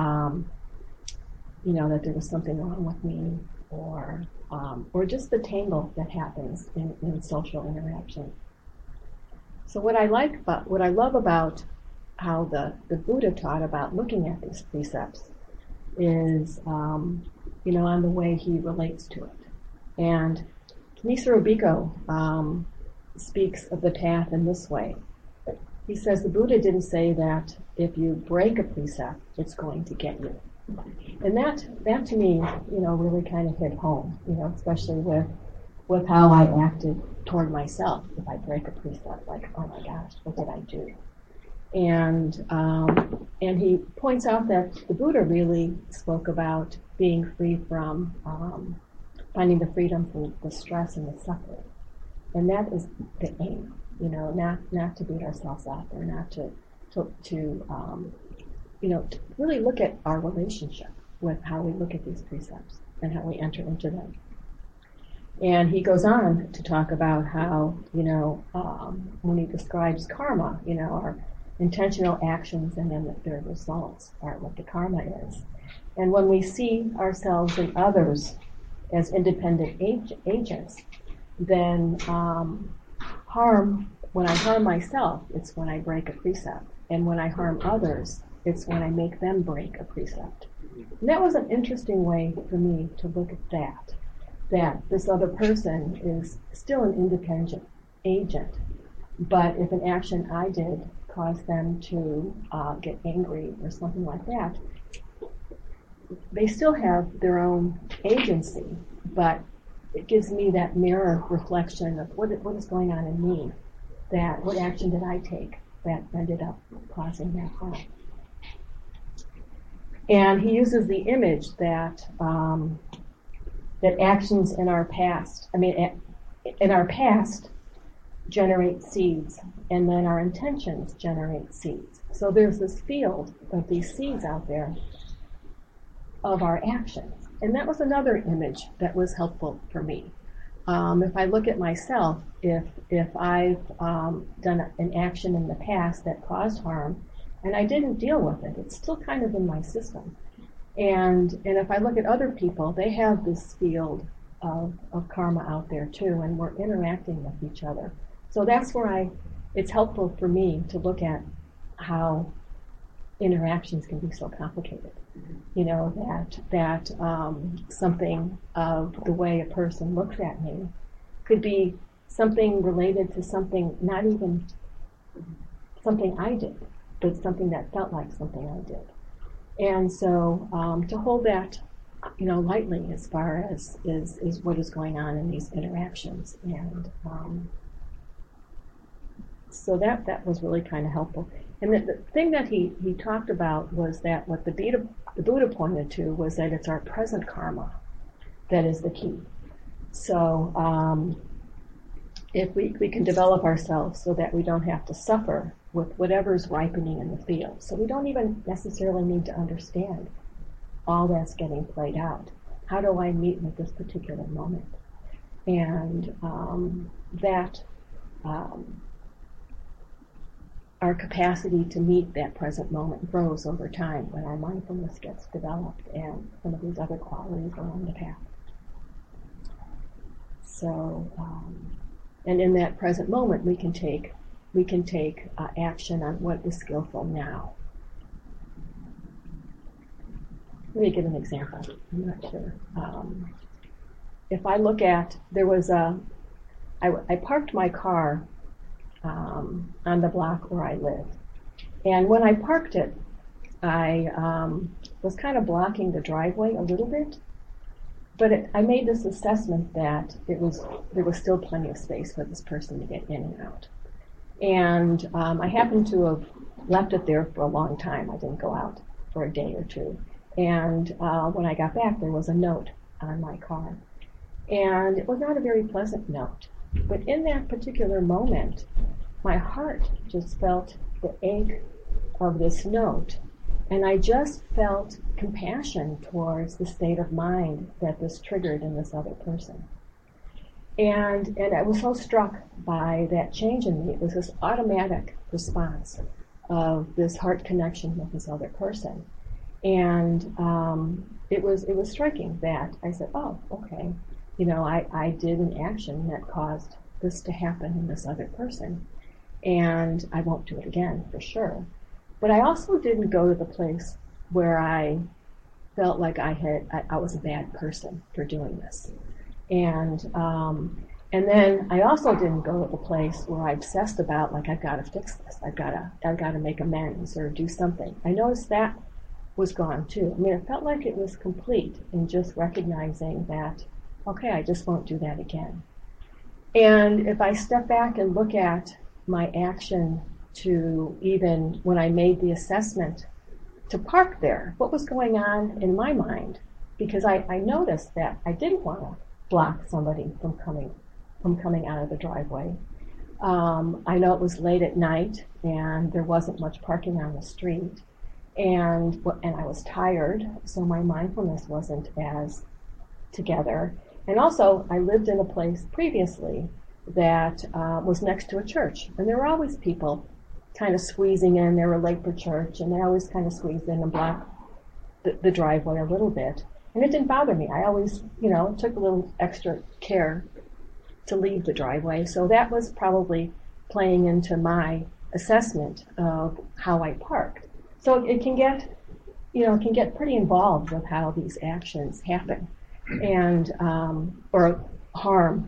that there was something wrong with me, or just the tangle that happens in social interaction. So what I love about how the Buddha taught about looking at these precepts is, on the way he relates to it. And Nisaro Biko speaks of the path in this way. He says the Buddha didn't say that if you break a precept, it's going to get you. And that to me, really kind of hit home, especially with how I acted toward myself. If I break a precept, like, oh my gosh, what did I do? And he points out that the Buddha really spoke about being free from, finding the freedom from the stress and the suffering. And that is the aim, not to beat ourselves up, or not to really look at our relationship with how we look at these precepts and how we enter into them. And he goes on to talk about how, when he describes karma, our intentional actions and then their results are what the karma is. And when we see ourselves and others as independent agents, then when I harm myself, it's when I break a precept. And when I harm others, it's when I make them break a precept. And that was an interesting way for me to look at that this other person is still an independent agent, but if an action I did caused them to get angry or something like that, they still have their own agency, but it gives me that mirror reflection of what is going on in me, what action did I take that ended up causing that harm. And he uses the image that actions in our past, generate seeds, and then our intentions generate seeds. So there's this field of these seeds out there of our actions. And that was another image that was helpful for me. If I look at myself, if I've done an action in the past that caused harm, and I didn't deal with it, it's still kind of in my system. And if I look at other people, they have this field of karma out there too, and we're interacting with each other. So that's where it's helpful for me to look at how interactions can be so complicated. You know, that something of the way a person looks at me could be something related to something, not even something I did, but something that felt like something I did. And so to hold that, you know, lightly as far as is what is going on in these interactions. And so that was really kind of helpful. And the thing that he talked about was that what the Buddha pointed to was that it's our present karma that is the key. So if we can develop ourselves so that we don't have to suffer with whatever's ripening in the field. So we don't even necessarily need to understand all that's getting played out. How do I meet with this particular moment? And our capacity to meet that present moment grows over time when our mindfulness gets developed and some of these other qualities along the path. So, and in that present moment, we can take action on what is skillful now. Let me give an example. I'm not sure. If I look at, I parked my car on the block where I live. And when I parked it, I was kind of blocking the driveway a little bit. But I made this assessment that there was still plenty of space for this person to get in and out. And I happened to have left it there for a long time. I didn't go out for a day or two. And when I got back, there was a note on my car. And it was not a very pleasant note. But in that particular moment, my heart just felt the ache of this note. And I just felt compassion towards the state of mind that this triggered in this other person. And I was so struck by that change in me. It was this automatic response of this heart connection with this other person. And it was striking that I said, oh, okay, you know, I did an action that caused this to happen in this other person. And I won't do it again, for sure. But I also didn't go to the place where I felt like I was a bad person for doing this. And then I also didn't go to the place where I obsessed about, like, I've got to fix this. I've got to make amends or do something. I noticed that was gone too. I mean, it felt like it was complete in just recognizing that, okay, I just won't do that again. And if I step back and look at my action to even when I made the assessment to park there, what was going on in my mind? Because I noticed that I didn't want to block somebody from coming out of the driveway. I know it was late at night and there wasn't much parking on the street, and I was tired, so my mindfulness wasn't as together. And also, I lived in a place previously that was next to a church, and there were always people kind of squeezing in. They were late for church, and they always kind of squeezed in and blocked the driveway a little bit. And it didn't bother me. I always, took a little extra care to leave the driveway. So that was probably playing into my assessment of how I parked. So it can get pretty involved with how these actions happen, and or harm,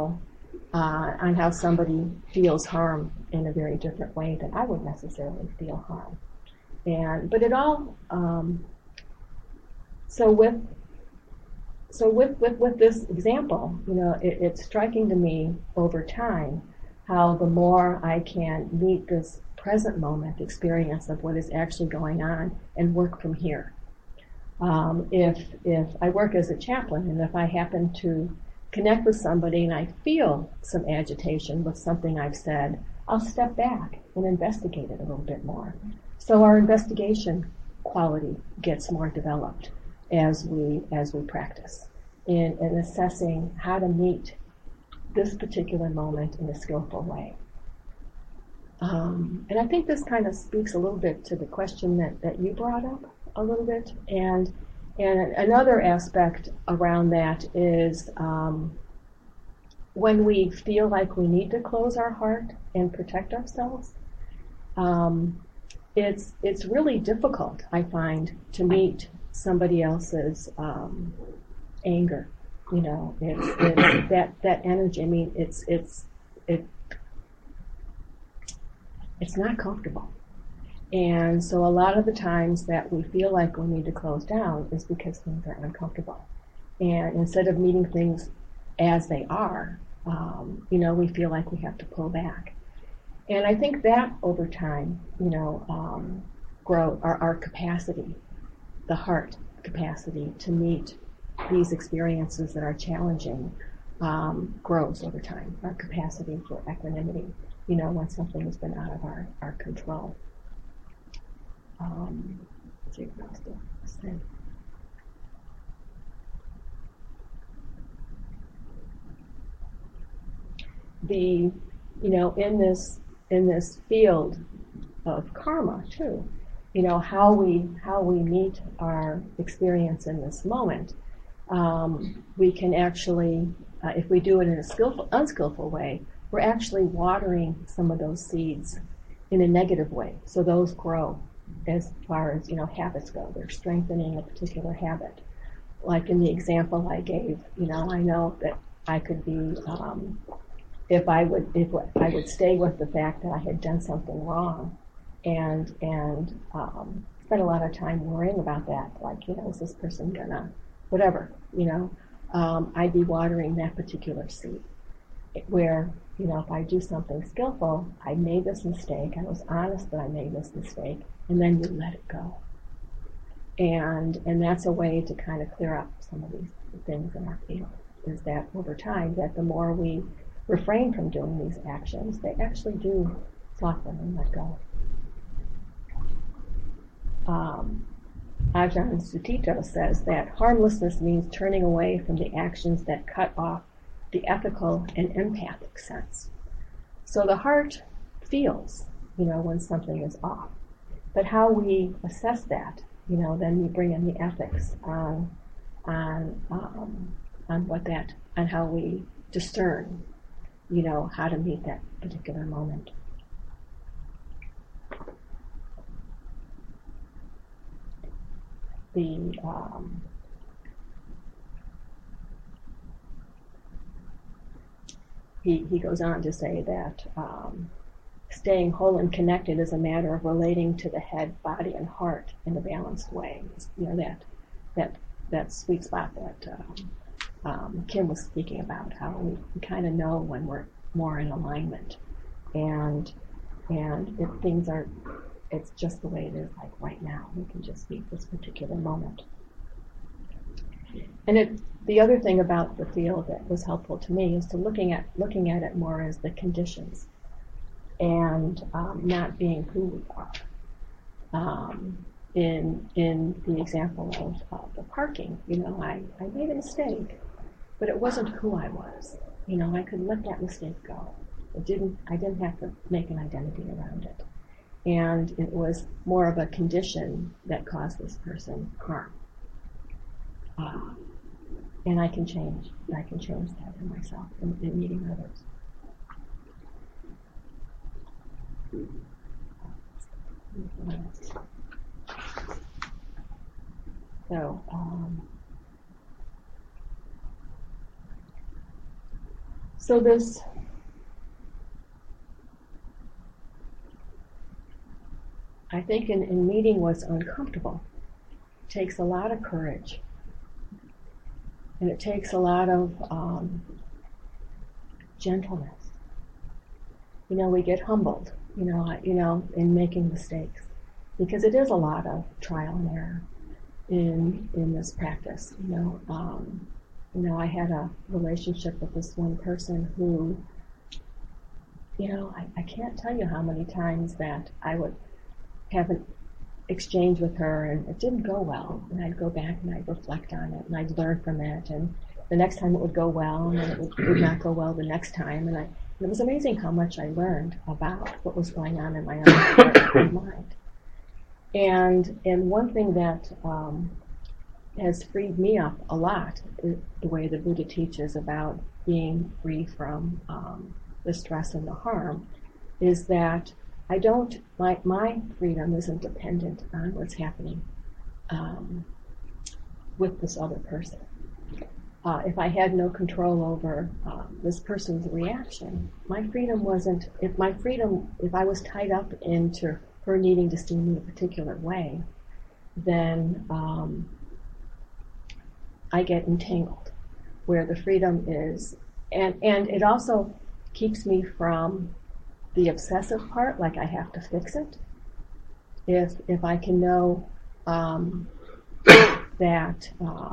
on how somebody feels harm in a very different way than I would necessarily feel harm. But it all, so with this example, it's striking to me over time how the more I can meet this present moment experience of what is actually going on and work from here. If I work as a chaplain and if I happen to connect with somebody and I feel some agitation with something I've said, I'll step back and investigate it a little bit more. So our investigation quality gets more developed as we practice in assessing how to meet this particular moment in a skillful way. And I think this kind of speaks a little bit to the question that you brought up a little bit. And another aspect around that is when we feel like we need to close our heart and protect ourselves, it's really difficult, I find, to meet somebody else's anger. It's that energy. I mean, it's not comfortable. And so a lot of the times that we feel like we need to close down is because things are uncomfortable. And instead of meeting things as they are, we feel like we have to pull back. And I think that over time, grow our capacity, the heart capacity to meet these experiences that are challenging grows over time. Our capacity for equanimity, when something has been out of our control. Let's see what else to say. In this field of karma too, how we meet our experience in this moment, we can actually, if we do it in a unskillful way, we're actually watering some of those seeds in a negative way. So those grow as far as, habits go. They're strengthening a particular habit. Like in the example I gave, I know that I could be, if I would stay with the fact that I had done something wrong and spend a lot of time worrying about that, like, is this person gonna, whatever, I'd be watering that particular seed. Where, if I do something skillful, I made this mistake, I was honest that I made this mistake, and then you let it go. And that's a way to kind of clear up some of these things in our field, is that over time, that the more we refrain from doing these actions, they actually do soften and let go. Ajahn Sutito says that harmlessness means turning away from the actions that cut off the ethical and empathic sense. So the heart feels, when something is off. But how we assess that, then we bring in the ethics on what that, on how we discern, how to meet that particular moment. He goes on to say that staying whole and connected is a matter of relating to the head, body, and heart in a balanced way. That sweet spot that Kim was speaking about, how we kind of know when we're more in alignment, and if things are, it's just the way it is, like right now. We can just meet this particular moment. And the other thing about the field that was helpful to me is to looking at it more as the conditions, and not being who we are. In the example of the parking, I made a mistake, but it wasn't who I was. I could let that mistake go. I didn't have to make an identity around it. And it was more of a condition that caused this person harm. And I can change that in myself and in meeting others. So this, I think in meeting what's uncomfortable, takes a lot of courage. And it takes a lot of gentleness. We get humbled, in making mistakes, because it is a lot of trial and error in this practice. I had a relationship with this one person who, I can't tell you how many times that I would have an exchange with her and it didn't go well, and I'd go back and I'd reflect on it and I'd learn from it, and the next time it would go well, and then it would not go well the next time, and it was amazing how much I learned about what was going on in my own heart and mind. And one thing that has freed me up a lot, the way the Buddha teaches about being free from the stress and the harm, is that my freedom isn't dependent on what's happening with this other person. If I had no control over this person's reaction, my freedom wasn't, if I was tied up into her needing to see me a particular way, then I get entangled, where the freedom is, and it also keeps me from the obsessive part, like I have to fix it. If I can know that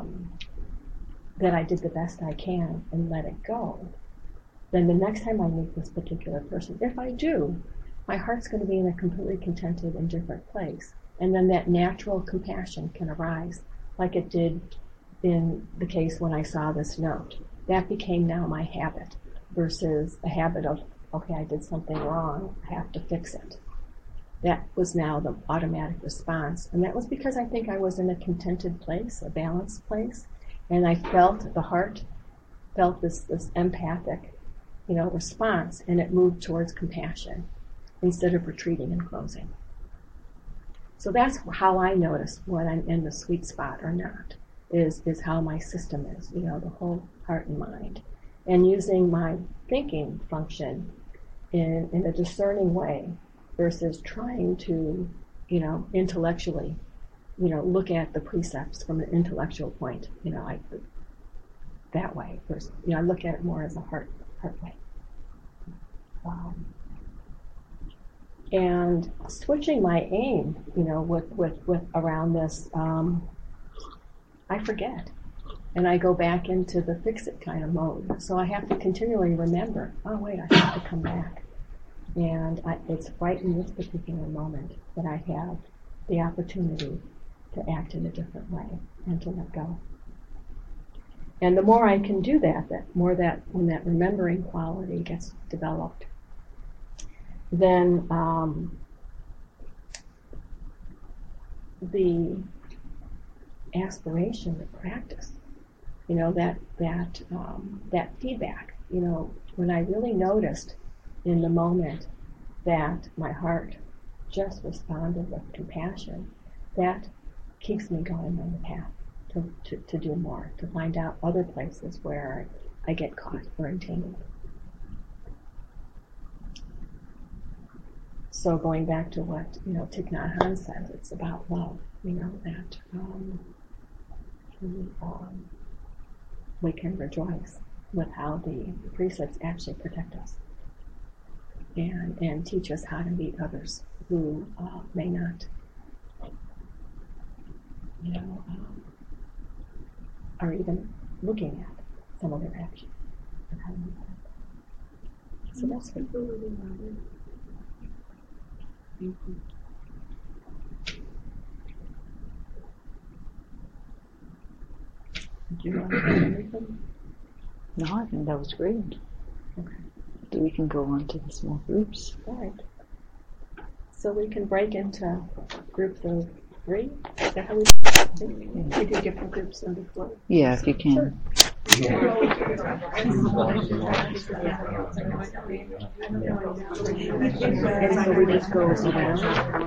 I did the best I can and let it go, then the next time I meet this particular person, if I do, my heart's going to be in a completely contented and different place. And then that natural compassion can arise, like it did in the case when I saw this note. That became now my habit versus a habit of, okay, I did something wrong, I have to fix it. That was now the automatic response. And that was because I think I was in a contented place, a balanced place. And I felt the heart, felt this empathic, response, and it moved towards compassion instead of retreating and closing. So that's how I notice when I'm in the sweet spot or not, is how my system is, the whole heart and mind. And using my thinking function in a discerning way versus trying to, intellectually, look at the precepts from an intellectual point, that way. Versus, I look at it more as a heart way. And switching my aim, with around this, I forget. And I go back into the fix-it kind of mode. So I have to continually remember, oh wait, I have to come back. And it's right in this particular moment that I have the opportunity to act in a different way and to let go. And the more I can do that more that when that remembering quality gets developed, then the aspiration, the practice, that feedback, when I really noticed in the moment that my heart just responded with compassion, that keeps me going on the path to do more, to find out other places where I get caught or entangled. So going back to what Thich Nhat Hanh says, it's about love. That we can rejoice with how the precepts actually protect us and teach us how to meet others who may not, are even looking at some of their actions. So that's what. Thank you. Do you want to say anything? No, I think that was great. Okay. So we can go on to the small groups. All right. So we can break into groups of 3. Is that how we do it? We do different groups than before. Yeah, if you can. Sure. Everybody just goes around.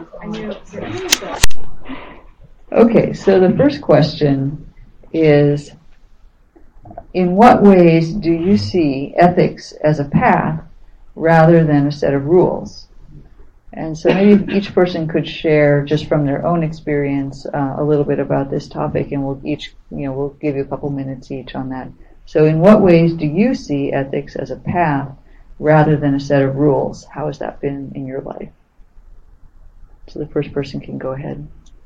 Okay, so the first question is, in what ways do you see ethics as a path rather than a set of rules? And so maybe each person could share just from their own experience a little bit about this topic, and we'll give you a couple minutes each on that. So in what ways do you see ethics as a path rather than a set of rules? How has that been in your life? So the first person can go ahead.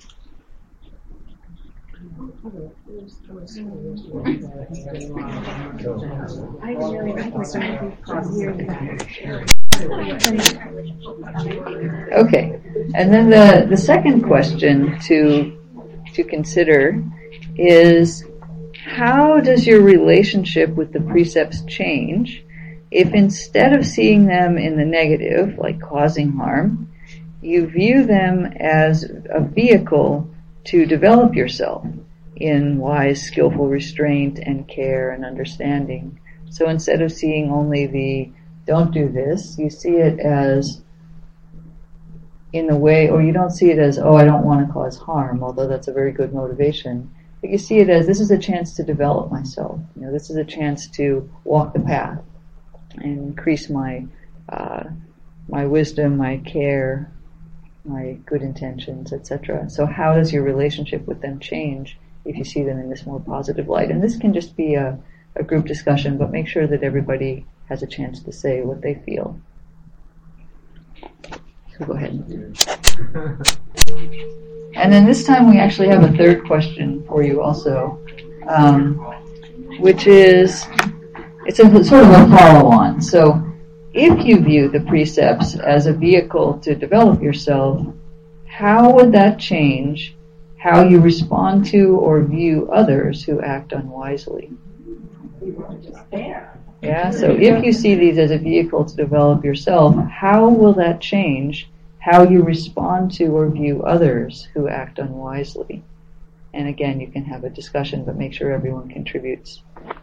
Okay, and then the second question to consider is, how does your relationship with the precepts change if instead of seeing them in the negative, like causing harm, you view them as a vehicle to develop yourself in wise, skillful restraint and care and understanding? So instead of seeing only the don't do this, you see it as in the way, or you don't see it as, oh, I don't want to cause harm, although that's a very good motivation. But you see it as, this is a chance to develop myself. This is a chance to walk the path and increase my wisdom, my care, my good intentions, etc. So how does your relationship with them change if you see them in this more positive light? And this can just be a group discussion, but make sure that everybody has a chance to say what they feel. So go ahead. And then this time we actually have a third question for you also, which is, it's a sort of a follow-on. So if you view the precepts as a vehicle to develop yourself, how would that change how you respond to or view others who act unwisely? Yeah, so if you see these as a vehicle to develop yourself, how will that change how you respond to or view others who act unwisely? And again, you can have a discussion, but make sure everyone contributes.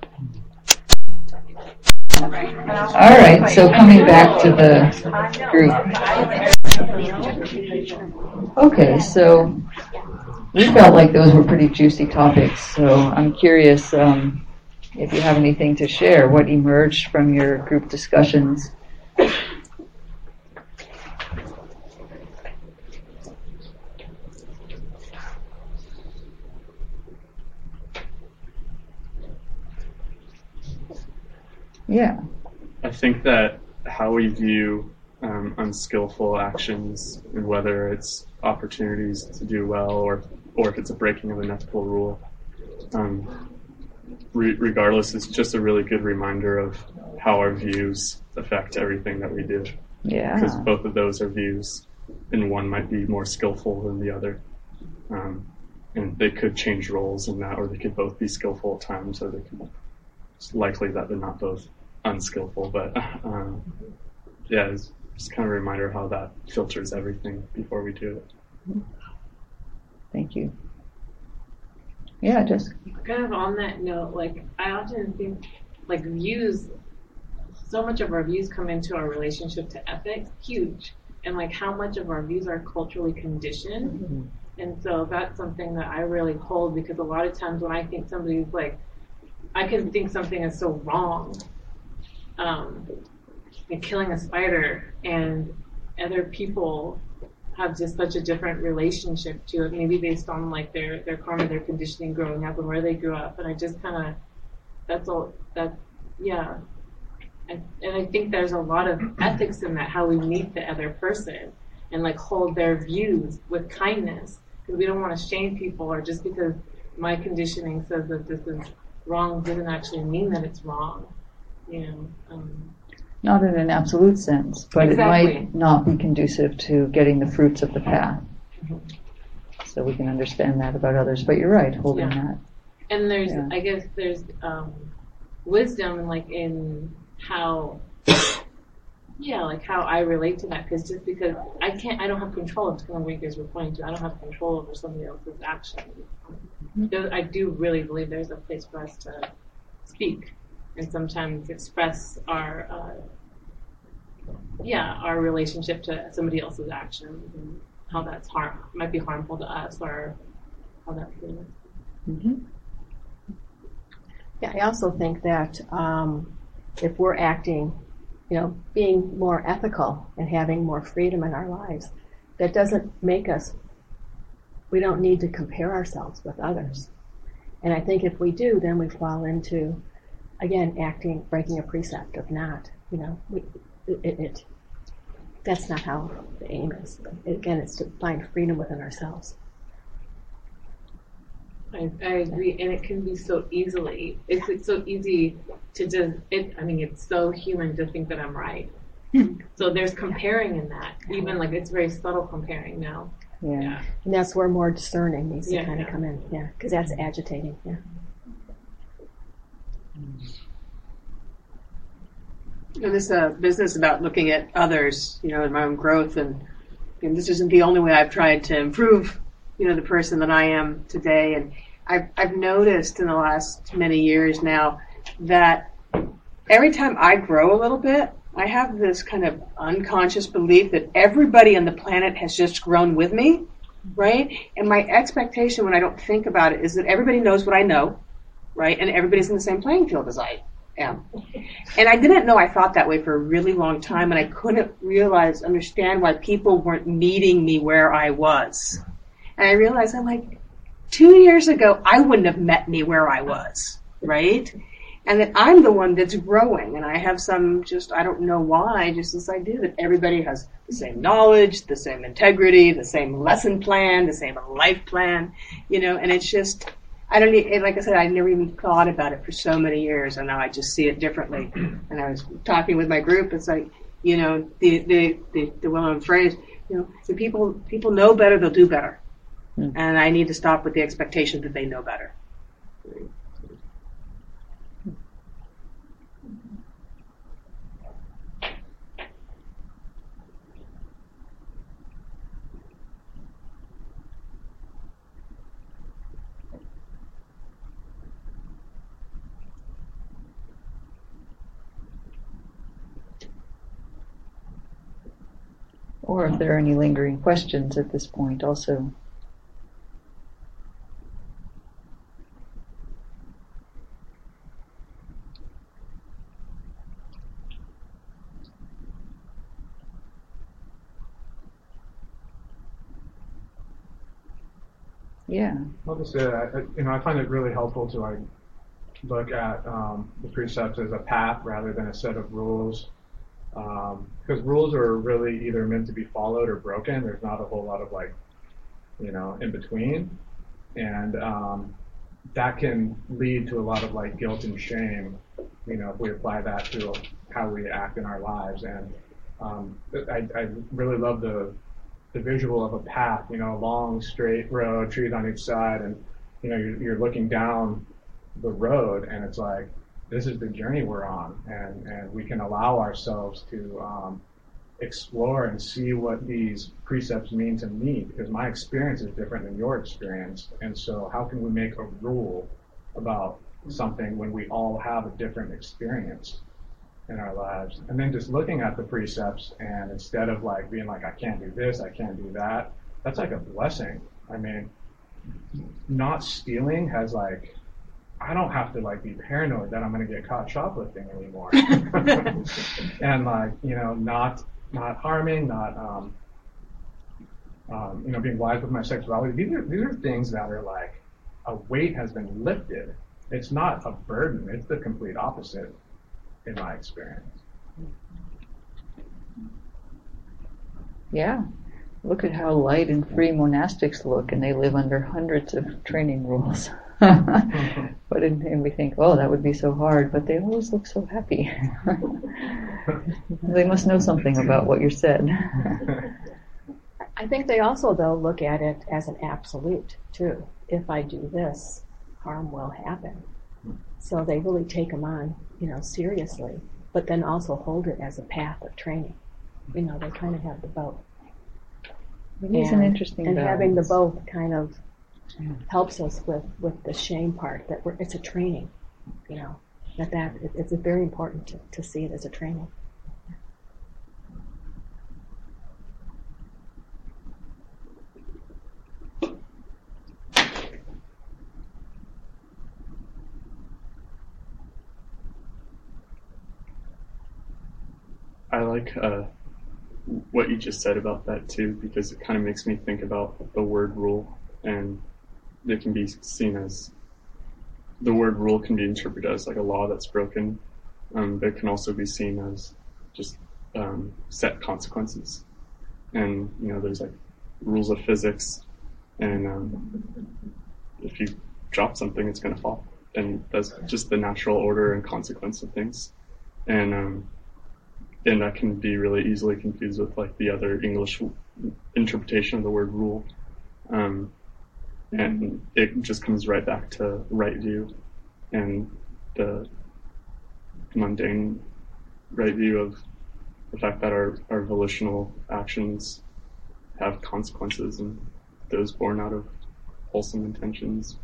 All right, so coming back to the group. Okay, so we felt like those were pretty juicy topics, so I'm curious if you have anything to share, what emerged from your group discussions. Yeah. I think that how we view unskillful actions, and whether it's opportunities to do well or if it's a breaking of an ethical rule, regardless, it's just a really good reminder of how our views affect everything that we do. Yeah. Because both of those are views, and one might be more skillful than the other. And they could change roles in that, or they could both be skillful at times, or they could, it's likely that they're not both unskillful, but yeah, it's just kind of a reminder how that filters everything before we do it. Thank you. Yeah, just kind of on that note, like I often think like views, so much of our views come into our relationship to ethics, huge, and like how much of our views are culturally conditioned. Mm-hmm. And so that's something that I really hold, because a lot of times when I think somebody's like, I can think something is so wrong, like killing a spider, and other people have just such a different relationship to it, maybe based on like their karma, their conditioning growing up and where they grew up. And I just kind of, yeah. And I think there's a lot of ethics in that, how we meet the other person and like hold their views with kindness, because we don't want to shame people, or just because my conditioning says that this is wrong doesn't actually mean that it's wrong, you know. Not in an absolute sense, but exactly. It might not be conducive to getting the fruits of the path. Mm-hmm. So we can understand that about others. But you're right, holding that. And there's, I guess there's wisdom like in how, like how I relate to that. Because just because I don't have control, it's kind of what you guys were pointing to. I don't have control over somebody else's actions. I do really believe there's a place for us to speak and sometimes express our relationship to somebody else's actions and how that's might be harmful to us, or how that feels. Mm-hmm. Yeah, I also think that if we're acting, being more ethical and having more freedom in our lives, that doesn't make us, we don't need to compare ourselves with others. And I think if we do, then we fall into, again, breaking a precept of not, that's not how the aim is. Again, it's to find freedom within ourselves. I agree, and it can be so easily. It's so easy to just. It's so human to think that I'm right. So there's comparing in that, even like it's very subtle comparing now. Yeah. And that's where more discerning needs to kind of come in. Yeah, because that's agitating. Yeah. This business about looking at others, in my own growth, and this isn't the only way I've tried to improve, the person that I am today. And I've noticed in the last many years now that every time I grow a little bit, I have this kind of unconscious belief that everybody on the planet has just grown with me, right? And my expectation when I don't think about it is that everybody knows what I know, right? And everybody's in the same playing field as I am. And I didn't know I thought that way for a really long time, and I couldn't understand why people weren't meeting me where I was. And I realized, I'm like, 2 years ago, I wouldn't have met me where I was, right? And that I'm the one that's growing, and I have some I don't know why, just this idea that everybody has the same knowledge, the same integrity, the same lesson plan, the same life plan, and it's just, like I said, I never even thought about it for so many years, and now I just see it differently. And I was talking with my group, it's like, the well-known phrase, the people know better, they'll do better. And I need to stop with the expectation that they know better. Or if there are any lingering questions at this point also. Yeah. I'll just say that, I find it really helpful to look at the precepts as a path rather than a set of rules. Because rules are really either meant to be followed or broken. There's not a whole lot of in between. And that can lead to a lot of guilt and shame, if we apply that to how we act in our lives. And I really love the visual of a path, a long straight road, trees on each side, and you're looking down the road, and it's like, this is the journey we're on, and we can allow ourselves to explore and see what these precepts mean to me, because my experience is different than your experience. And so how can we make a rule about something when we all have a different experience in our lives? And then just looking at the precepts, and instead of being like, I can't do this, I can't do that, that's like a blessing. I mean, not stealing has I don't have to be paranoid that I'm going to get caught shoplifting anymore. And not harming, not being wise with my sexuality. These are things that are a weight has been lifted. It's not a burden. It's the complete opposite in my experience. Yeah. Look at how light and free monastics look, and they live under hundreds of training rules. But and we think, oh, that would be so hard, but they always look so happy. They must know something about what you said. I think they also, though, look at it as an absolute, too. If I do this, harm will happen. So they really take them on, seriously, but then also hold it as a path of training. They kind of have the both. It is an interesting and balance. Having the both kind of helps us with the shame part, that it's a training, it's very important to see it as a training. I like what you just said about that too, because it kind of makes me think about the word rule, and it can be seen as, the word rule can be interpreted as a law that's broken, but it can also be seen as just set consequences. And there's rules of physics, and if you drop something, it's going to fall, and that's just the natural order and consequence of things. And that can be really easily confused with the other English interpretation of the word rule. And it just comes right back to right view and the mundane right view of the fact that our volitional actions have consequences, and those born out of wholesome intentions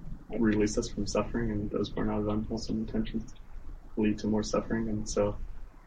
release us from suffering, and those born out of unwholesome intentions lead to more suffering. And so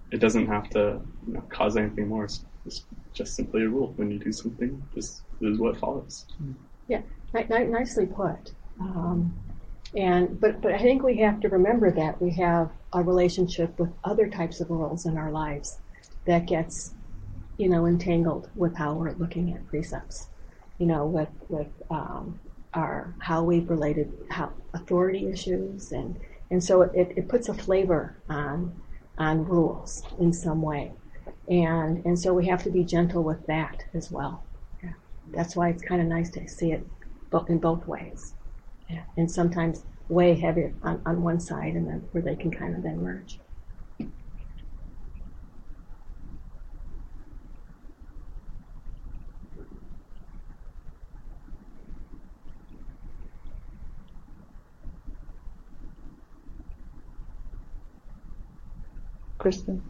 it doesn't have to cause anything more. It's just simply a rule. When you do something, this is what follows. Yeah, nicely put. But I think we have to remember that we have a relationship with other types of rules in our lives that gets, entangled with how we're looking at precepts. With our how we've related how authority issues, and so it puts a flavor on rules in some way, and so we have to be gentle with that as well. Yeah. That's why it's kind of nice to see it in both ways. Yeah. And sometimes way heavy on one side, and then where they can kind of then merge. Kristen?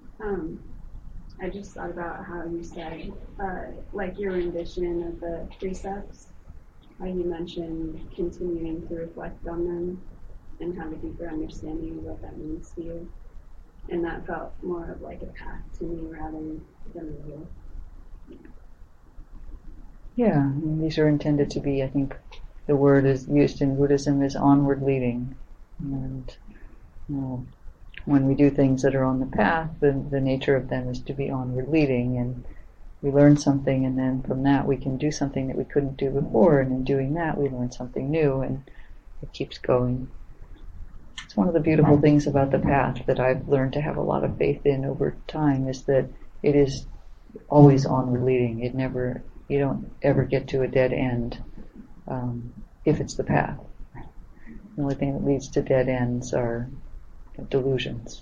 I just thought about how you said, like your rendition of the precepts, how you mentioned continuing to reflect on them and have a deeper understanding of what that means to you. And that felt more of like a path to me rather than a rule. Yeah, and these are intended to be, I think, the word is used in Buddhism is onward leading. And when we do things that are on the path, the nature of them is to be onward leading, and we learn something, and then from that we can do something that we couldn't do before, and in doing that we learn something new, and it keeps going. It's one of the beautiful things about the path that I've learned to have a lot of faith in over time, is that it is always onward leading. You don't ever get to a dead end if it's the path. The only thing that leads to dead ends are delusions.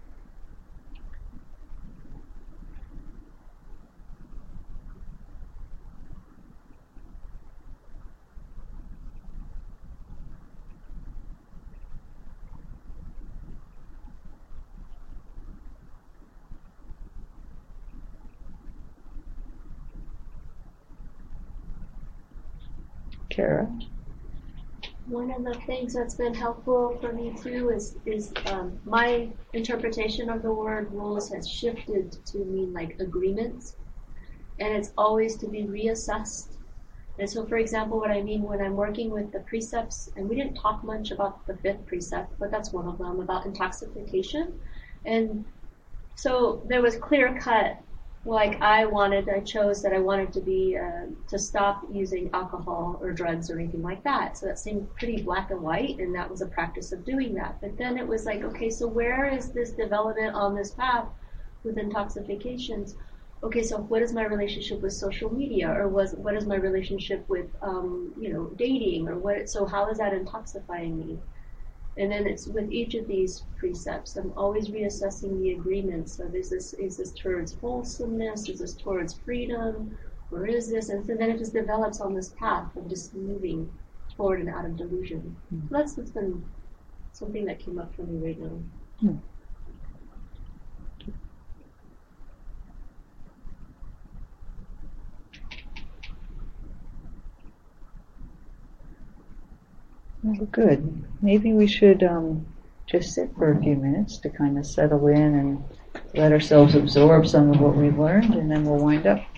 Kara? One of the things that's been helpful for me too is my interpretation of the word rules has shifted to mean like agreements, and it's always to be reassessed. And so, for example, what I mean when I'm working with the precepts, and we didn't talk much about the 5th precept, but that's one of them, about intoxication. And so there was clear cut, like I chose that I wanted to be, to stop using alcohol or drugs or anything like that. So that seemed pretty black and white, and that was a practice of doing that. But then it was like, okay, so where is this development on this path with intoxications? Okay, so what is my relationship with social media, or what is my relationship with, dating, or what? So how is that intoxifying me? And then it's with each of these precepts, I'm always reassessing the agreements of is this towards wholesomeness, is this towards freedom, or is this? And so then it just develops on this path of just moving forward and out of delusion. So that's what's been something that came up for me right now. Well, good. Maybe we should just sit for a few minutes to kind of settle in and let ourselves absorb some of what we've learned, and then we'll wind up.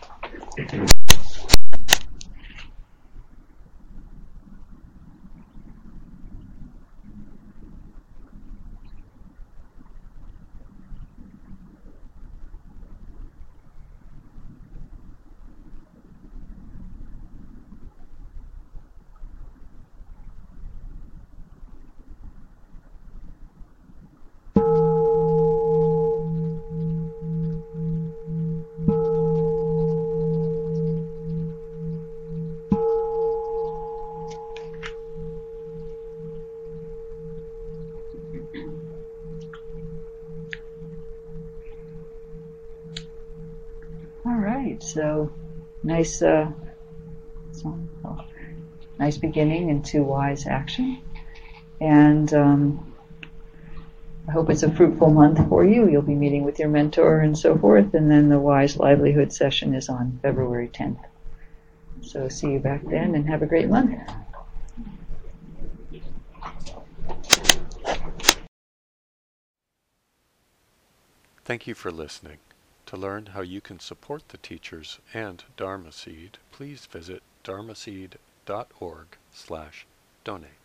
So, nice beginning into wise action, and I hope it's a fruitful month for you. You'll be meeting with your mentor and so forth, and then the Wise Livelihood session is on February 10th. So see you back then, and have a great month. Thank you for listening. To learn how you can support the teachers and Dharma Seed, please visit dharmaseed.org/donate.